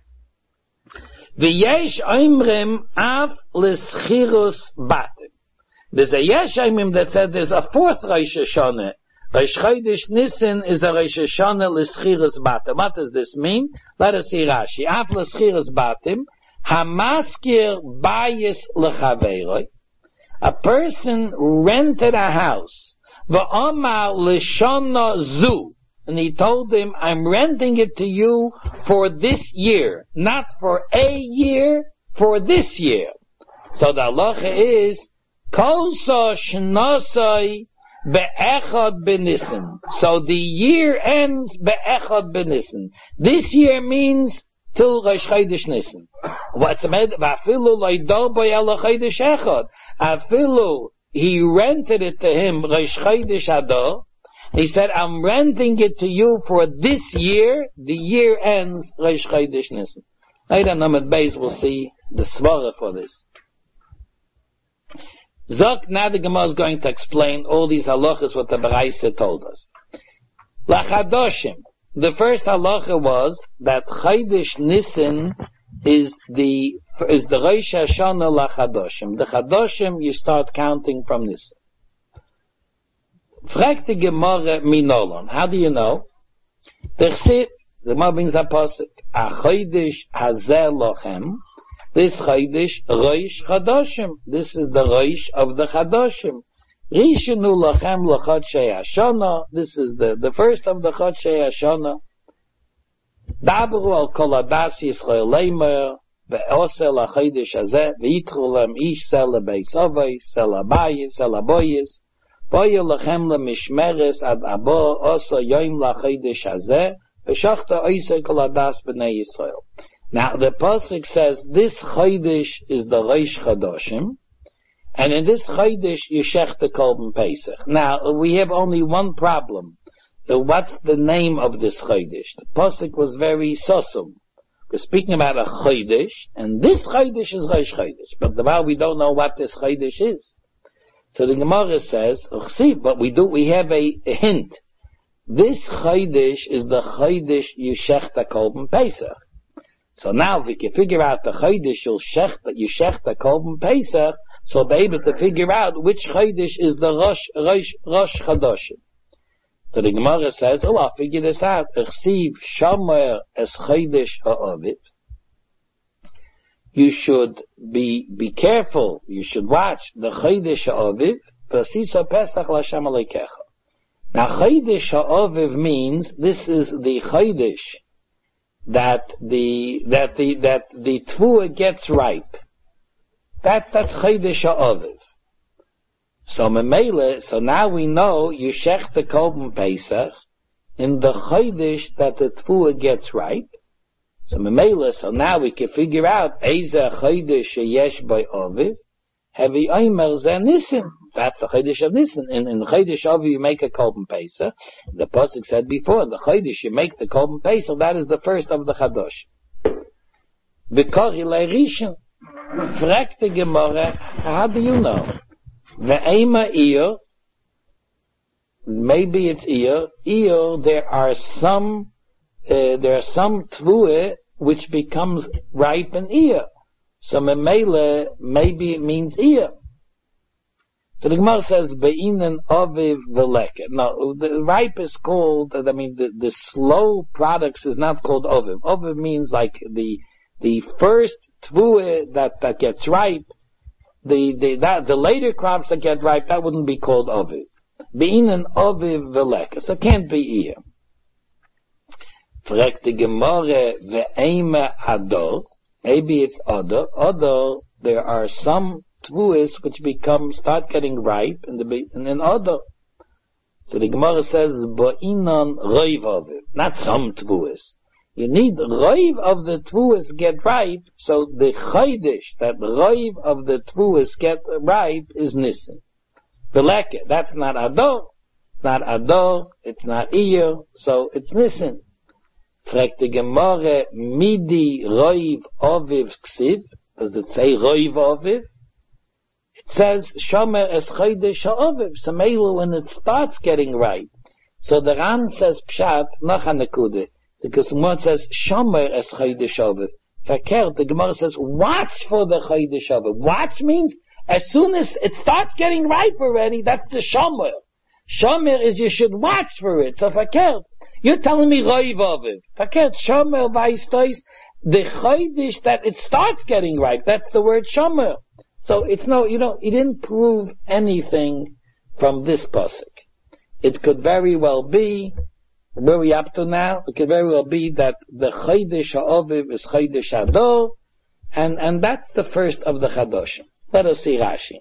V'yesh oimrim af l'schirus batim. There's a yesh oimrim that said there's a fourth Rosh Hashanah. Rosh Chodesh Nisan is a Rosh Hashanah l'schirus batim. What does this mean? Let us see Rashi. Af l'schirus batim, hamaskir bayis l'chaveiroi. A person rented a house, v'amar l'shana zu, and he told him, I'm renting it to you for this year, not for a year, for this year. So the halacha is, kol sa shnasai be'echad b'nisan. So the year ends be'echad b'nisan. This year means till Rosh Chodesh Nisan. What's the matter? V'afilu lo'idor bo yala chodesh echad. Afilu, he rented it to him, Rosh Chodesh Adar. He said, I'm renting it to you for this year. The year ends Rosh Chodesh Nisan. Later on at base we'll see the svara for this. Zok, now the Gemara is going to explain all these halachas what the Baraisa told us. Lachadoshim. The first halacha was that Chodesh Nisan is the is the Rosh Hashanah lachadoshim. The chadoshim you start counting from Nisan. Fragt the Gemara minolon. How do you know? The Gemara brings a pasuk. A chodesh hazeh lochem. This chodesh Rosh Chadoshim. This is the Rosh of the Chadoshim. Rishenu lachem l'chodshei hashana. This is the, the first of the chodshei hashana. Dabru al kol hadas Yisrael leimer, ve'oseh lachodesh hazeh, ve'yikru lem ish sel lebeis avos, sel habayis, sel haboyis, voye lachem lemishmeres ad abo, osa yoim lachodesh hazeh, ve'shachta oiseh kol hadas b'nei Yisrael. Now the pasuk says this chodesh is the Rosh Chodoshim, and in this chodesh you shech the Korban Pesach. Now we have only one problem. So what's the name of this chodesh? The pasuk was very sosum. We're speaking about a chodesh, and this chodesh is Rosh Chodesh. But the while we don't know what this chodesh is. So the Gemara says, "Uchsiv," but we do. We have a, a hint. This chodesh is the chodesh you shech the Korban Pesach. So now, if we can figure out the chodesh you'll shech that you shech the Korban Pesach, so we'll be able to figure out which chodesh is the Rosh Rosh Rosh Chodoshim. So the Gemara says, oh, I'll figure this out. Echsiv shomer es chodesh ha'aviv. You should be be careful. You should watch the chodesh ha'aviv. V'asiso Pesach l'Hashem Elokecha. Now, chodesh ha'aviv means this is the chodesh that the that the that the tvua gets ripe. That that's chodesh ha'aviv. So memele, so now we know you shech the Korban Pesach in the chodesh that the tvua gets ripe. So memele, so now we can figure out eiza chodesh sheyesh by aviv. Heavy omer ze Nisan. That's the chodesh of Nisan. In in chodesh aviv you make a Korban Pesach. The pasuk said before, the chodesh you make the Korban Pesach. That is the first of the Chadosh. V'kori le'rishon. Frag the Gemara, how do you know? Ve'ema ear, maybe it's ear. Ear, there are some, uh, there are some tvua which becomes ripe in ear. So memele, maybe it means ear. So the Gemara says, Be'inan aviv v'leket. No, the ripe is called, I mean, the, the slow products is not called aviv. Aviv means like the, the first tvua that, that gets ripe, the, the, that, the later crops that get ripe, that wouldn't be called aviv. Be'inan aviv v'leket. So it can't be ear. Fragt the Gemara, ve'ema ador. Maybe it's other. Other, there are some tvuas which become, start getting ripe, and the and then other. So the Gemara says, Ba'inan roiv aviv. Not some tvuas. You need roiv of the tvuas get ripe, so the chodesh, that roiv of the tvuas get ripe, is Nisan. Veleket, that's not Ador. It's not Ador, it's not Iyar, so it's Nisan. Fragt the Gemara, Midi roiv aviv ksiv. Does it say roiv aviv? It says, Shomer es chodesh ha'aviv. So maybe when it starts getting ripe. So the Ran says, Pshat, noch hanekude. Because the Gemara says, Shomer es chodesh ha'aviv. Verkehrt, the Gemara says, watch for the chodesh ha'aviv. Watch means, as soon as it starts getting ripe already, that's the Shomer. Shomer is you should watch for it. So verkehrt, you're telling me roiv aviv. Verkehrt, Shomer vaystois, the chodesh that it starts getting ripe, that's the word Shomer. So it's no, you know, he didn't prove anything from this pasuk. It could very well be, where we up to now, it could very well be that the chodesh ha'aviv is chodesh Ador, and, and that's the first of the Chadoshim. Let us see Rashi.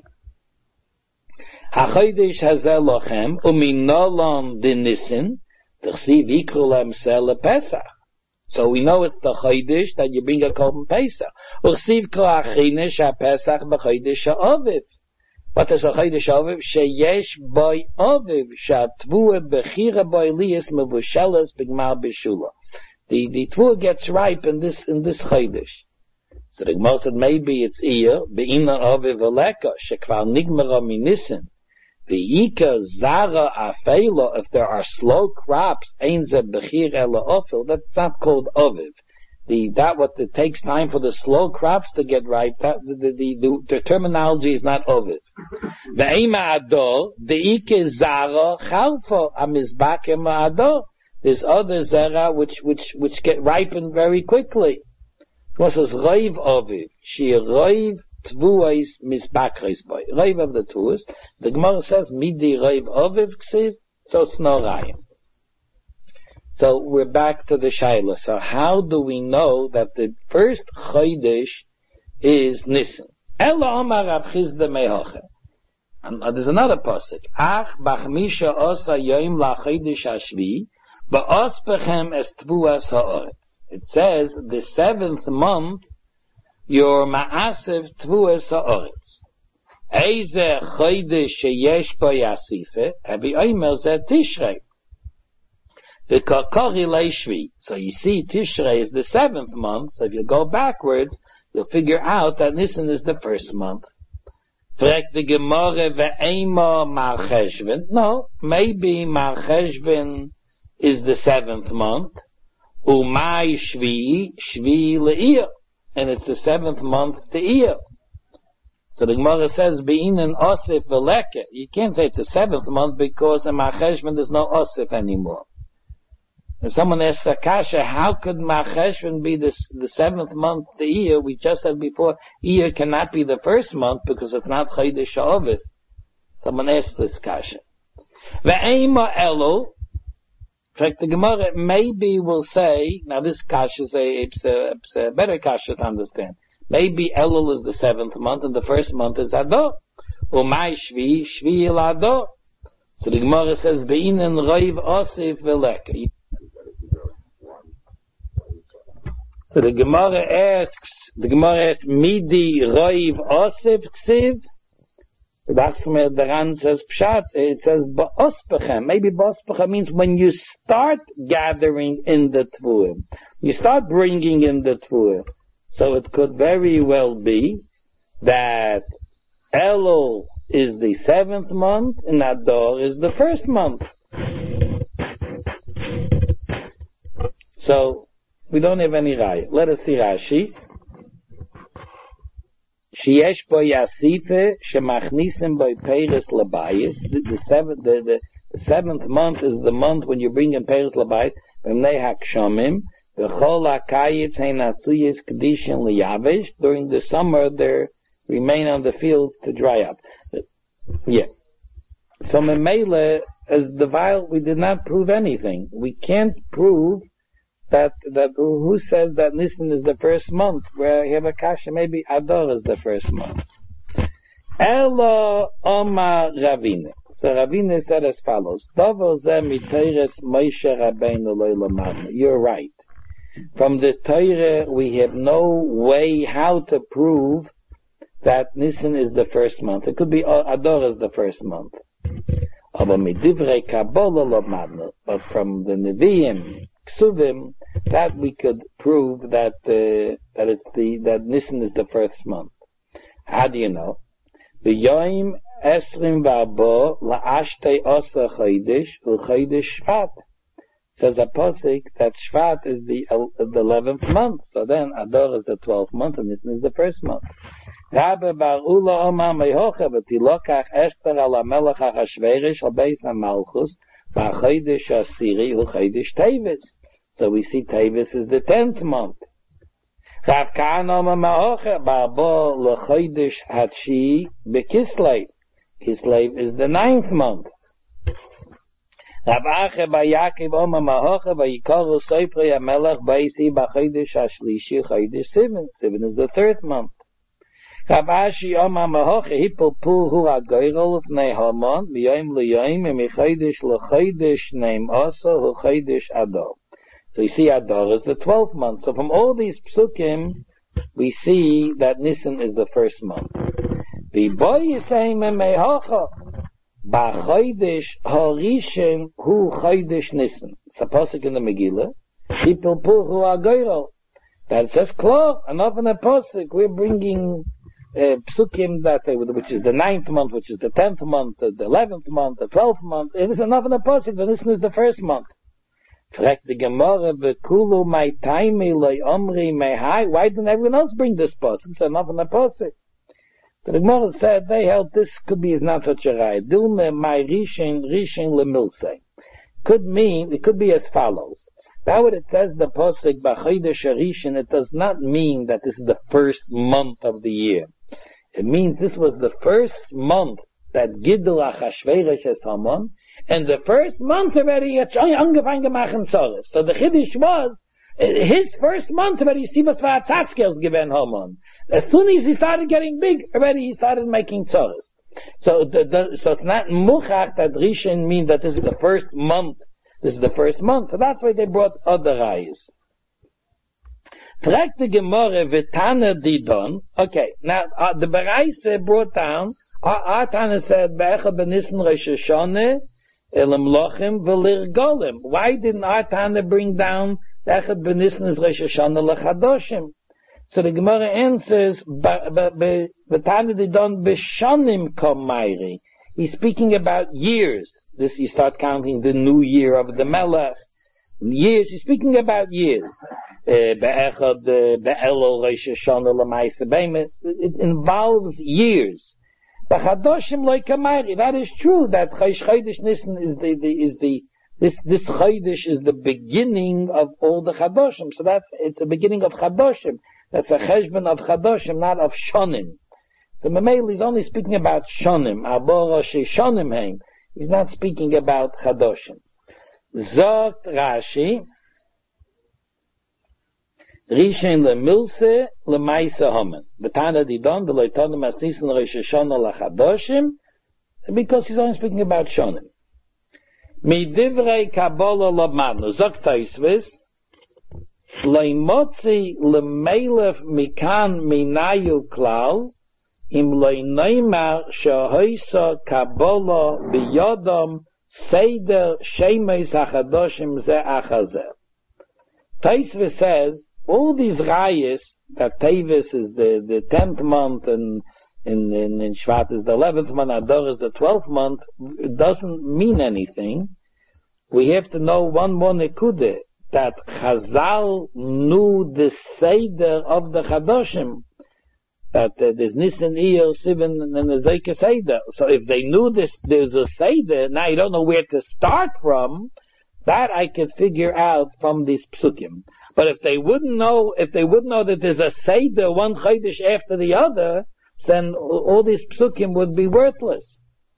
HaChodesh hazeh lochem, u'minolon d'nisin, t'chsiv yikru lem sel lePesach. So we know it's the chodesh that you bring a Korban Pesach. Uchsiv kol achine she'Pesach b'chodesh ha'aviv. What is a chodesh ha'aviv? Sheyesh boi aviv she'atvua bechira boi liyas mevusheles b'gmar b'shula. The the tvua gets ripe in this in this chodesh. So the Gemara said maybe it's ear be'ina aviv v'leka shekvar nigmara minisin. V'yika zara afeilo, if there are slow crops, ein ze bechir ela ofil, that's not called aviv. The, that what it takes time for the slow crops to get ripe, that, the, the, the, the terminology is not aviv. Ve'ema ador, de'ike zara chalfo, amizbakem ador. There's other zara which, which, which get ripened very quickly. What says roiv aviv? She roiv Tvuos Misbakres Boy. Reiv of the Tvuos. The Gemara says, Midi Reiv Oviv Ksiv, so it's no Rayim. So we're back to the Shaila. So how do we know that the first Chodesh is Nisan? Ela Omar Rav Chizda Mehoche. And uh, there's another pasuk. Ach bachmisha osa yoim lachodesh hashvi, ba'os bechem es tvuas ha'oretz. It says the seventh month your ma'asev tvuas ha'oretz. Eize chodesh sheyesh bo yasife, Rabbi Omer zeh Tishrei. The kakori leishvi. So you see, Tishrei is the seventh month. So if you go backwards, you'll figure out that Nisan is the first month. Fragt the Gemara ve'ema Mar Cheshvan. No, maybe Mar Cheshvan is the seventh month. Umay Shvi, Shvi le'iyah. And it's the seventh month to Iyah. So the Gemara says, Be'inan Osif v'leke. You can't say it's the seventh month because in Mar Cheshvan there's no Osif anymore. And someone asks Akasha, how could Mar Cheshvan be the, the seventh month to Iyah? We just said before, Iyah cannot be the first month because it's not Chodesh Ha'ovid. Someone asked this Kasha. Ve'ema Elul. In fact, the Gemara maybe will say, now this Kasha is a, it's a, it's a better Kasha to understand. Maybe Elul is the seventh month and the first month is Adar. Umay Shvi, Shvi il Adar. So the Gemara says, Be'inan Reiv Osif v'leke. So the Gemara asks, the Gemara asks, Midi Reiv Osif Ksiv? The Bachmer Daran says, Pshat, it says, Ba'ospechem. Maybe Ba'ospechem means when you start gathering in the Tvuim. You start bringing in the Tvuim. So it could very well be that Elul is the seventh month and Adar is the first month. So, we don't have any raya. Let us see Rashi. Sheyesh bo yasife shemachnisim bo peiris labayis. The seventh, the, the, the seventh month is the month when you bring in peiris labayis. V'mnei hakshomim v'chol hakayitz hein asuyis kedishin liyavish. During the summer, they remain on the field to dry up. Yeah. So memele, as the vial, we did not prove anything. We can't prove that, that, who says that Nisan is the first month, where you have a kasha, maybe Adar is the first month. Elo Oma Ravine. So Ravine said as follows, Dovo ze miteires Moshe Rabbeinu lo lamadnu. You're right. From the Torah, we have no way how to prove that Nisan is the first month. It could be Adar is the first month. But from the Nevi'im, Ksuvim, that we could prove that uh, that it's the that Nisan is the first month. How do you know? V'yoim esrim v'arbo la'ashtei osa chodesh u'chodesh Shvat. Says a posik that Shvat is the uh, the eleventh month. So then Adar is the twelfth month and Nisan is the first month. Rabbi Bar Ula Omar Mehocha v'tilokach Esther ala melech ha'chashverosh al-beis ha'malchus v'chodesh ha'asiri u'chodesh Teves. So we see Teves is the tenth month. Rav Kahana Omar Mehocha barbo l'chodesh hatshi b'Kislev. Kislev is the ninth month. Rav Ache bar Yaakov Omar Mehocha v'yikoru Sofrei HaMelech b'Eisi b'chodesh ha'shlishi chodesh Sivan. Sivan is the third month. Rav Ashi Omar Mehocha hipulpul hu ha'goyrol l'fnei Haman miyoim liyoim u'michodesh l'chodesh neim oso hu chodesh Adar. So you see Adar is the twelfth month. So from all these psukim, we see that Nisan is the first month. V'boy yisayim mehocha b'chodesh harishon hu chodesh Nisan. It's a pasuk in the Megillah. Hipulpul hu ha'goyrol. That says klar, enough in a pasuk. We're bringing Uh, psukim that uh, which is the ninth month, which is the tenth month, uh, the eleventh month, the twelfth month. It is enough in a pasuk, but this is the first month. Fragt the Gemara, v'kulu my taimi loy omri mehai. Why didn't everyone else bring this pasuk? It's enough in a pasuk. So the Gemara said they held this could be is not such a right. Dilme my rishin rishin lemilse. Could mean it could be as follows. Now when it says the pasuk b'chodesh harishon, it does not mean that this is the first month of the year. It means this was the first month that Gidel Achashverosh es Haman, and the first month already it's angefangen gemacht Zoris. So the Chiddush was, his first month already, see was for Atzatzkels given Haman. As soon as he started getting big, already he started making Zoris. So the, the, so it's not Muchach that Rishon means that this is the first month. This is the first month. So that's why they brought other Rayas. Fragt the Gemara Vitana Didon. Okay, now uh, the Baraisa brought down, our Tana said, Be'echa benissen Rosh Hashanah, Elam Lochem, Velir Golem. Why didn't our Tana bring down Be'echa benissen is Rosh Hashanah Lechadoshim? So the Gemara answers, Vitana Didon Beshonim Kom Mairi. He's speaking about years. This, you start counting the new year of the Melech. Years, he's speaking about years. It involves years. That is true, that Chodesh Nisan is the, the, is the, this, this Chodesh is the beginning of all the Chadoshim. So that's, it's the beginning of Chadoshim. That's a cheshbon of Chadoshim, not of Shonim. So Mamela is only speaking about Shonim. Abor Shonim Heim. He's not speaking about Chadoshim. Zogt Rashi, Rishon leMilse leMaisa Haman. Betana Didon deloitonim asnisin Rosh Hashanah lachadoshim, because he's only speaking about Shonim. Midivrei Kabbalah lamadnu. Zogt Taisvis, Shleimotzi leMelef mikan minayu klal, im leinoimar shahoisa Kabbalah biyodam Seider Shemeis HaChadoshim Ze Achazer. Taisva says, all these rayas, that Tevis is the, the tenth month, and in, in, in Shvat is the eleventh month, Adar is the twelfth month, it doesn't mean anything. We have to know one more nekude, that Chazal knew the Seider of the Chadoshim. That uh, there's Nisan, Iyar, Sivan, and the Zeika Seder. So if they knew this, there's a Seder, now you don't know where to start from, that I could figure out from these psukim. But if they wouldn't know, if they wouldn't know that there's a Seder, one Chodesh after the other, then all these psukim would be worthless.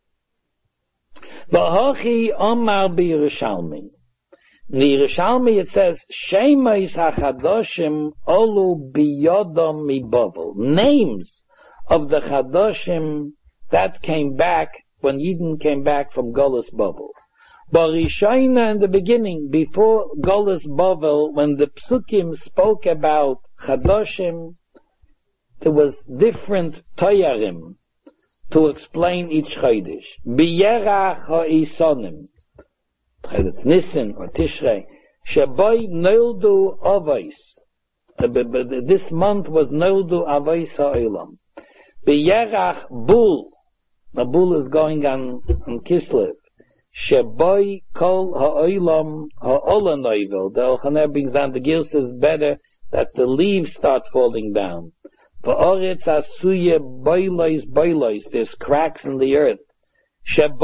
V'hochi Omar b'Yerushalmi. In the Yerushalmi it says, Shemeis HaChadoshim olu biyodom mibovel. Names of the Chadoshim that came back when Yidden came back from Golus Bovel. Barishaina in the beginning, before Golus Bovel, when the Psukim spoke about Chadoshim, there was different Toyarim to explain each Chodesh. Biyerach ha'isonim. It's Nisan or Tishrei. Shaboy Noldu Avos. This month was Noldu Avos Ha'olam. B'Yerach Bul. The Bul is going on, on Kislev. Shaboy Kol Ha'olam Ha'olam Noivel. The Elchaner brings down, the Gil says better that the leaves start falling down. V'Oretz Asuye Boilois Boilois. There's cracks in the earth. They start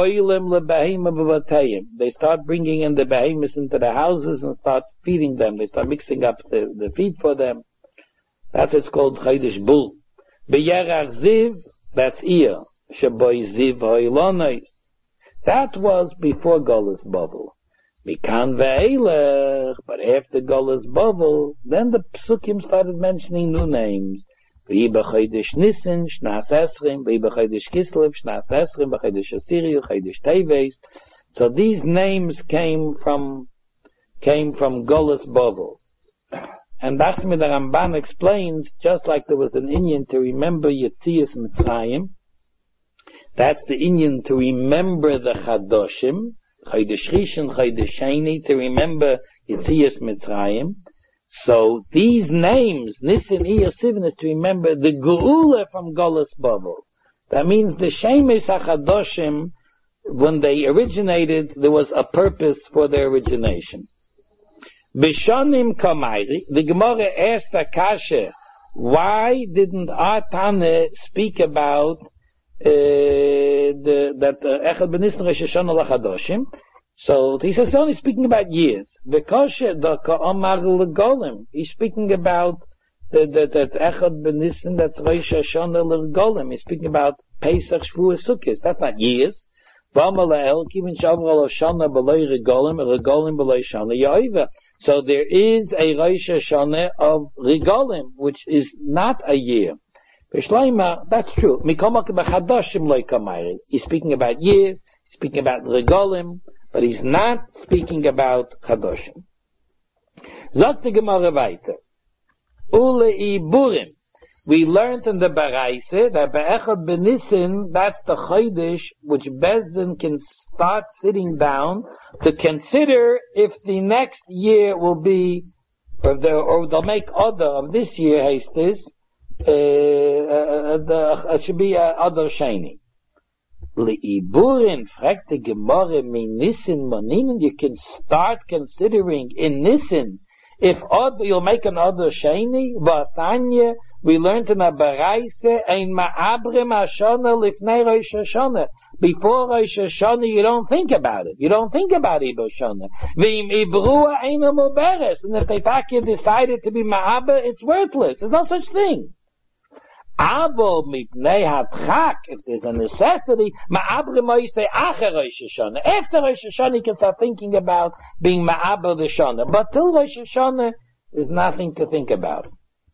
bringing in the behemoths into the houses and start feeding them. They start mixing up the, the feed for them. That's what's called Chodesh Bul. B'Yerach Ziv, that's Iyar. Shaboy Ziv Hoilonais. That was before Golus Bovel. Mikan Ve'elech, but after Golus Bovel, then the Psukim started mentioning new names. V'hi b'chodesh Nisan, Shnas Esrim, v'hi b'chodesh Kislev, Shnas Esrim, b'chodesh Asiri, chodesh Teves. So these names came from, came from Golus Bovel. And that's what the Ramban explains, just like there was an Inyan to remember Yetzias Mitzrayim, that's the Inyan to remember the Chadoshim, chodesh Rishon, chodesh Sheni, to remember Yetzias Mitzrayim. So these names, Nisan, Iyar, Sivan, is to remember the Geula from Golus Bovel. That means the Shemeis HaChadoshim, when they originated, there was a purpose for their origination. Bishonim Kamairi, the Gemara asked Akasha, why didn't our Tana speak about uh, the, that Echad B'Nisan Rosh Hashanah L'Chadoshim? So he says he's only speaking about years. Because the Ka'amar L'Golem, he's speaking about that that that Echad Benissen, that's Rosh Hashanah l'Regolim. He's speaking about Pesach, Shavuos, Sukkot. That's not years. V'amalel kivin shavral Hashanah b'loi Regolim, Regolim b'loi Shana Yoiva. So there is a Rosh Hashanah of Regolim, which is not a year. V'shleima, that's true. Mikomak b'chadoshim loy kamayri. He's speaking about years. He's speaking about Regolim, but he's not speaking about Chadoshim. Zot the Gemara weiter. Ule iburim. We learned in the Baraise that Be'echad Benissen, that's the Chodesh which Bezdin can start sitting down to consider if the next year will be, or, the, or they'll make other of this year, hastis, uh, uh, the, uh, should be uh, other shiny. Leiburin, fragt the Gemara, min Nissen moninen, you can start considering in Nissen, if other, you'll make an other sheni, v'asanya, we learned in a Baraise, ein ma'abrim hashana lifnei Rosh Hashanah. Before Rosh Hashanah, you don't think about it. You don't think about Iber Shana. V'im ibrua eina muberes. And if they thought you decided to be ma'aber, it's worthless. There's no such thing. Avo mipnei hadchak, if there's a necessity, ma'abrim oisei acher Rosh Hashanah. After Rosh Hashanah, you can start thinking about being ma'aber the Shana. But till Rosh Hashanah, there's nothing to think about.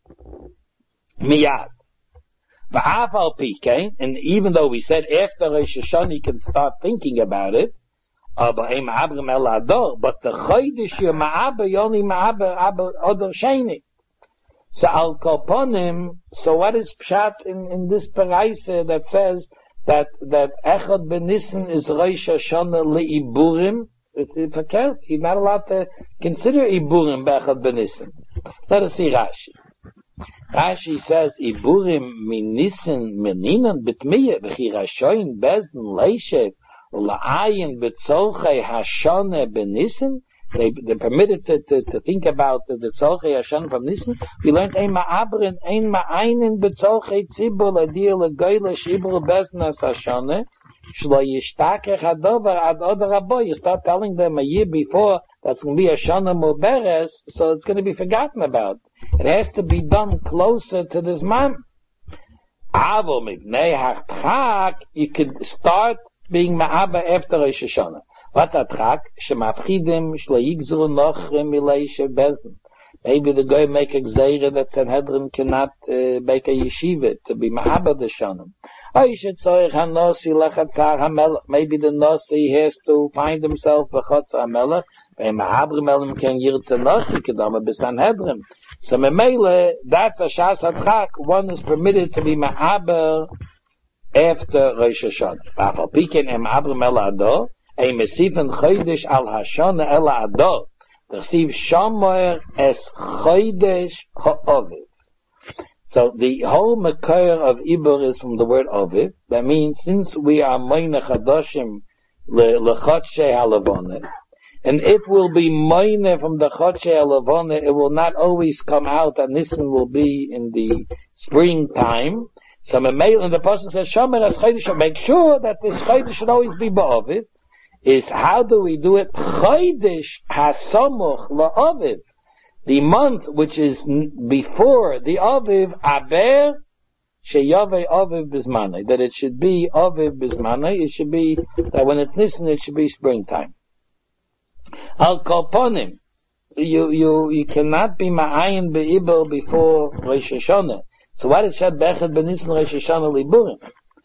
Miyad. V'afal pikein, and even though we said after Rosh Hashanah, you can start thinking about it, aber ein ma'abrim el ador, but the chodesh you're ma'aber, you only ma'aber ador sheni. So al kolponim, so what is pshat in, in this paraise that says that, that Echad Benissen is Rosh Hashanah le'iburim? It's, it's okay. He's not allowed to consider iburim be'Echad Benissen. Let us see Rashi. Rashi says, iburim min Nissen meninan bitmiya v'chi rashoyin bezdin leishev u'la'ayin b'tzolchei Hashanah Benissen. They, they're permitted to, to, to think about the, the Tzolchei Hashanah from Nissen. We learned ein ma'abrin, ein ma'aynin b'tzolchei tzibur l'dir l'goyle shibur bezdin as Hashanah shlo yishtakech hadover ad oder rabo. You start telling them a year before that's going to be Hashanah muberes, so it's going to be forgotten about. It has to be done closer to this man. Avo mibnei hachak, you could start being ma'aber after Rosh Hashanah. What atchak? Shemafchidim shleigzru noch milei shebezdin. Maybe the guy make a gzeira that Sanhedrin cannot uh, make a yeshiva to be ma'aber the shanim. Maybe the nasi has to find himself b'chotz hamelech. Ma'aber melim ken yirtze nasi kedama b'Sanhedrin. So memele, that's a shas atchak. One is permitted to be ma'aber after Rosh Hashanah. Ba'afal piken em ma'aber melado. A mesifen chodesh al hashana el ador. Tersiv shomer es chodesh ha'oviv. So the whole makar of Ibor is from the word oviv. That means since we are moine chadoshim lechodshe halavone, and it will be moine from the chodshe halavone, it will not always come out that Nissen will be in the springtime. So a male in the person says shomer es chodesh, make sure that this chodesh should always be ba'oviv. Is how do we do it? Chodesh hasamuch la'aviv. The month which is before the aviv, aber sheyavei aviv bizmanai. That it should be aviv bizmanai. It should be that when it's Nissen, it should be springtime. Al kolponim, you you you cannot be ma'ayin be'ibel before Rosh Hashanah. So what is said be'echad benissen Rosh Hashanah liburim?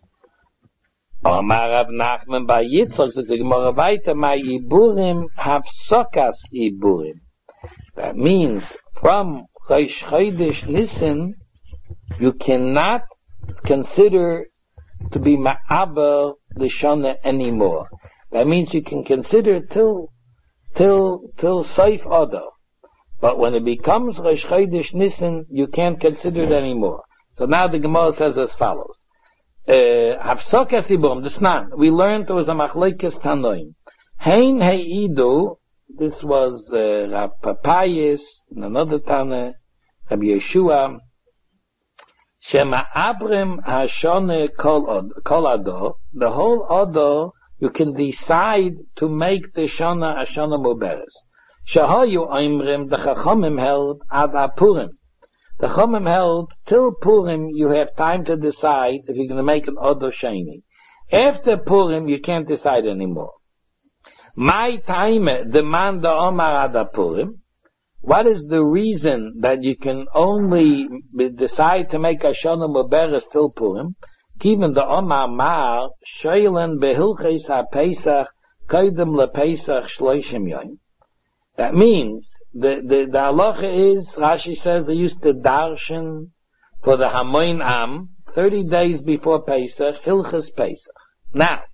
Omar Rav Nachman by Yitzchak, so the Gemara weiter, my iburim have sokas iburim. That means from Rosh Chodesh Nissen, you cannot consider to be ma'aber the Shana anymore. That means you can consider till till till Seif Adar. But when it becomes Rosh Chodesh Nissen, you can't consider it anymore. So now the Gemara says as follows. Hafsokas iburim, this nan, we learned there was a machlekes tanoim. Hein heidu, this was uh, Rav Papayis, and another Tana, Rabbi Yeshua, Shema Abrim Hashone Kol Ador, the whole Ador, you can decide to make the Shana Hashana Muberes. Shahayu Oimrim, the Chachamim held Ad Apurim. The Chomim held, till Purim, you have time to decide if you're going to make an Odo Sheni. After Purim, you can't decide anymore. My time, the man the Omar Ada Purim. What is the reason that you can only decide to make a Shana Muberes till Purim? Given the Omar Mar, Shoylen Behilches HaPesach, Koidem LePesach Shloishim Yoim. That means, the, the, the halacha is, Rashi says, they used to darshan for the Hamoin Am, thirty days before Pesach, Hilchas Pesach. Now,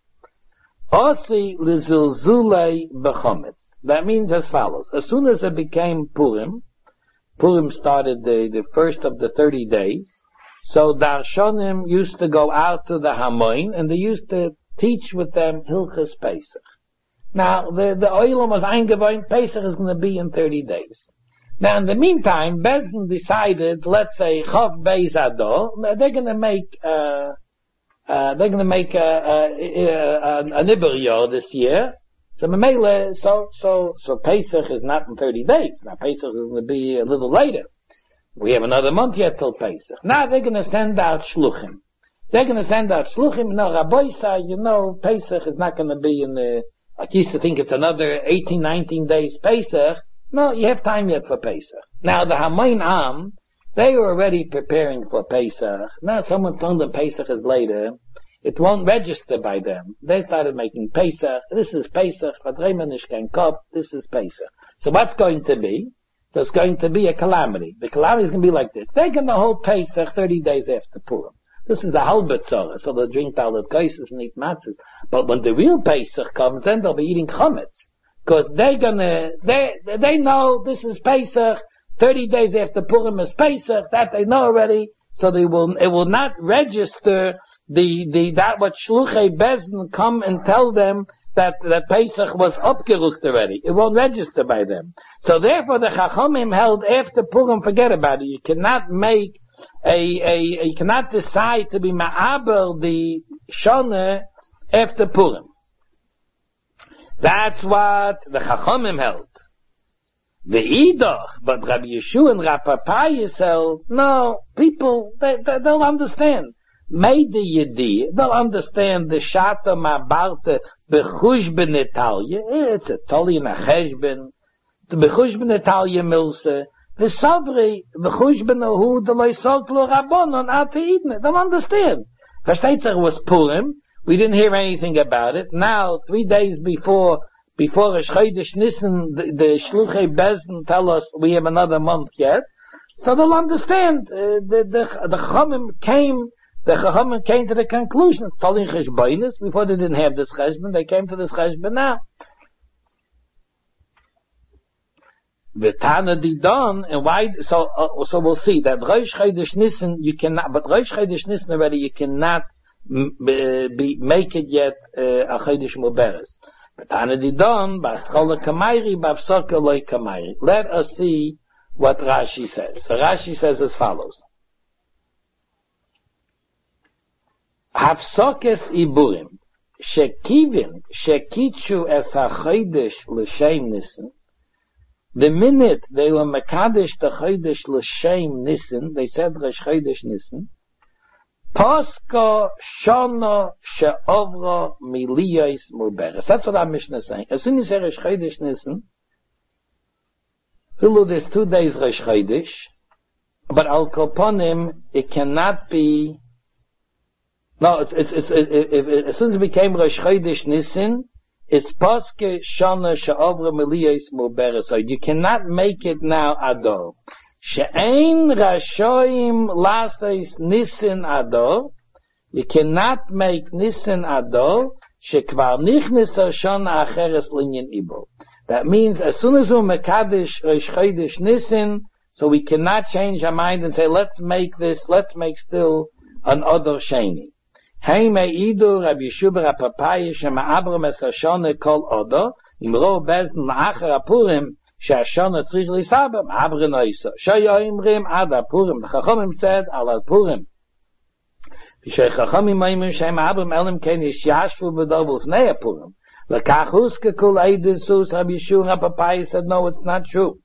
Osi Lizilzulei Bechometz. That means as follows. As soon as it became Purim, Purim started the, the first of the thirty days, so Darshanim used to go out to the Hamoin, and they used to teach with them Hilchas Pesach. Now, the, the Oilam was eingewohnt, Pesach is going to be in thirty days. Now, in the meantime, Bezdin decided, let's say, Chav Beis Ador, they're going to make, uh, uh, they're going to make a, a, a, a Nibur this year. So, Mamela, so, so, so Pesach is not in thirty days. Now, Pesach is going to be a little later. We have another month yet till Pesach. Now, they're going to send out Shluchim. They're going to send out Shluchim. No, Rabboisa, you know, Pesach is not going to be in the, like you used to think it's another eighteen, nineteen days Pesach. No, you have time yet for Pesach. Now the Hamoin Am, they were already preparing for Pesach. Now someone told them Pesach is later. It won't register by them. They started making Pesach. This is Pesach. This is Pesach. So what's going to be? So it's going to be a calamity. The calamity is going to be like this. They're going to hold Pesach thirty days after Purim. This is a halbetzorah, so they'll drink talit kaises and eat matzahs. But when the real Pesach comes, then they'll be eating chametz. Because they're gonna, they, they know this is Pesach, thirty days after Purim is Pesach, that they know already, so they will, it will not register the, the, that what Shluchei Bezdin come and tell them that, that Pesach was upgerucht already. It won't register by them. So therefore the Chachamim held after Purim, forget about it. You cannot make A, a, you cannot decide to be ma'aber the shana after Purim. That's what the Chachamim held. The Idach, but Rabbi Yeshua and Rav Papayis held, no, people, they, they, they'll understand. Made the Yediyah, they'll understand the Shata Ma'barta Bechushben Italia, it's a Tolien HaCheshben, the Bechushben Italia Milse, the Savri, the Chushbenahu, the Loisoklo Rabbonon, Ate Idne. They'll understand. Versteht sich was Purim. We didn't hear anything about it. Now, three days before, before Rosh Chodesh Nissen, the, the Shluchei Bezdin tell us we have another month yet. So they'll understand. Uh, the, the, the Chachamim came, the Chachamim came to the conclusion, Tolin Cheshbonis, before they didn't have this Cheshbon, they came to this Cheshbon now. The Tana Didon, and why, so, uh, so we'll see that Rosh Chodesh Nissen, you cannot, but Rosh Chodesh Nissen already, you cannot m- be, make it yet, uh, a Chodesh Muberes. But Tana Didon, Ba'aschol Kamayri, Ba'afsoka Loi Kamayri. Let us see what Rashi says. So Rashi says as follows. Hafsokes Iburim, Shekivin, Shekichu es ha-Chodesh L'Shem Nissen. The minute they were Mekadesh the Chodesh L'Shem Nissen, they said Rosh Chodesh Nissen, Posko Shono She'ovro Miliyos Muberes. That's what our Mishnah is saying. As soon as you say Rosh Chodesh Nissen, Hulu, there's two days Rosh Chodesh, but Al Koponim, it cannot be, no, it's, it's, it's, it, it, it, as soon as it became Rosh Chodesh Nissen, it's Paske Shana She'ovra Miliyos Muberes. So you cannot make it now Ador. She'ein Rashoim Laseis Nissen Ador. You cannot make Nissen Ador. She'kvar Nichnes Shana Acheres Linyan Ibo. That means as soon as we Mekadesh Rosh Chodesh Nissen, so we cannot change our mind and say, let's make this, let's make still an Ador Sheni. Hey meidu Rabbi Yeshua Rav Papayis shema'abram es hashana kol odo imro bezdin la'achar hapurim she'hashana tzrich lisabem abren oisa she'yoimrim ad hapurim. The Chachamim said al hapurim v'shei Chachamim ma'imim shema'abram elim ken yishashvu b'dov l'fnei hapurim l'kach huske kol eidesus. Rabbi Yeshua Rav Papayis said no, it's not true.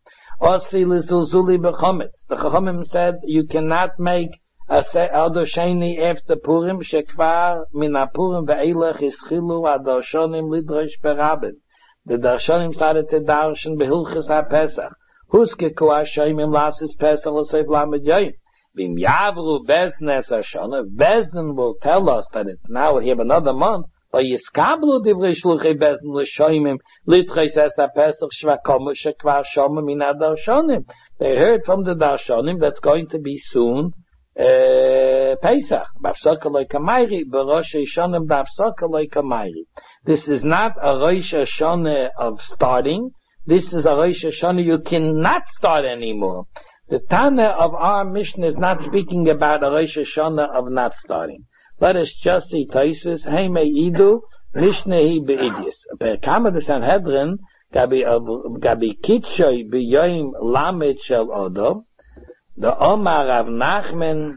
Osi l'zulzuli b'chometz. The Chachamim said you cannot make a Adar Sheni after Purim shekvar min HaPurim ve'elech ischilu hadarshonim lidrosh berabin. The darshonim started to darshan behilchas HaPesach. Huskeku Hashoimim lasis Pesach l'soif lamed yoyim. V'im yavru Bezdin es Hashana. Bezdin will tell us that it's now we have another month. V'yiskablu divrei shluchei Bezdin l'shoimim lidrosh es HaPesach shvakomu shekvar shomim min hadarshonim. They heard from the darshonim that's going to be soon Uh, Pesach, Bafsaka loy kamayri, Barosh Hashanah Bafsaka loy kamayri. This is not a Rosh Hashanah of starting. This is a Rosh Hashanah you cannot start anymore. The Tana of our Mishnah is not speaking about a Rosh Hashanah of not starting. Let us just see Taisus, Hey Meidu, Mishnah hi be'idius. Per Kama de Sanhedrin, Gabi Gabi Kitshoy b'yoyim lamed shel Odo, the Omar Rav Nachman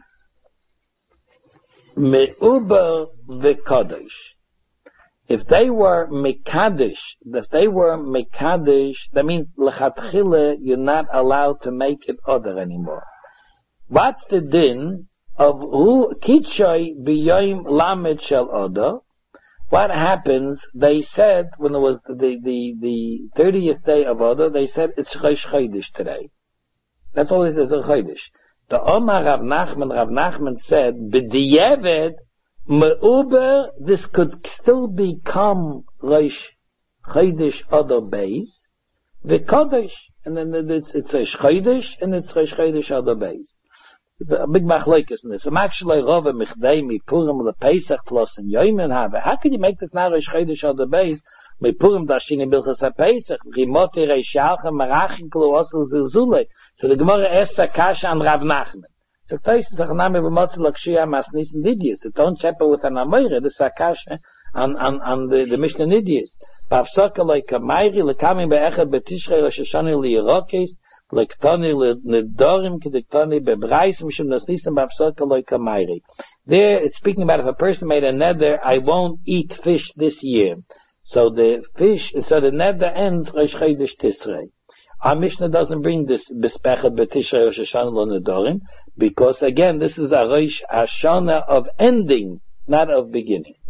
Me'uber v'Kodesh. If they were Mekadesh, if they were Mekadesh, that means L'chatchila, you're not allowed to make it other anymore. What's the din of Hu Kitshoy B'Yoyim Lamed Shel Odo? What happens? They said when it was the the the thirtieth day of Odo, they said it's Rosh Chodesh today. That's all it is, a Chodesh. The Omar Rav Nachman, Rav Nachman said, B'diyevet, Me'uber, this could still become Rosh Chodesh Adar Beis, V'Kodesh, and then it's, it's Rosh Chodesh, and it's Rosh Chodesh Adar Beis. It's a big machlokes in this. Actually, Rove Michdei, Mipurim, LePesach, Tlos, and Yoimen have. How can you make this now Rosh Chodesh Adar Beis? Mipurim, Dashini, Bilchas HaPesach, Rimoti, Reishalcha, Marachim, Kloosel, Zilzulei. So the Gemara asks a kasha on Rav Nachman. So Taisus Achanami b'motzi l'kshia masnis and Nidius. So don't chapter with an Amoira. This is a kasha on, on, on the, the Mishnah Nidius. B'afsoka l'kamayri l'kamim be'echad b'tishrei Rosh Hashanah li'yirokes l'ktoni l'nedorim k'diktoni be'brais mishum nasnisim b'afsoka l'kamayri. There it's speaking about if a person made a neder, I won't eat fish this year. So the fish, so the neder ends Rosh Chodesh Tishrei. Our Mishnah doesn't bring this B'spechet B'tishrei Rosh Hashanah Lo Nedorim, because again, this is a Rosh Hashanah of ending, not of beginning.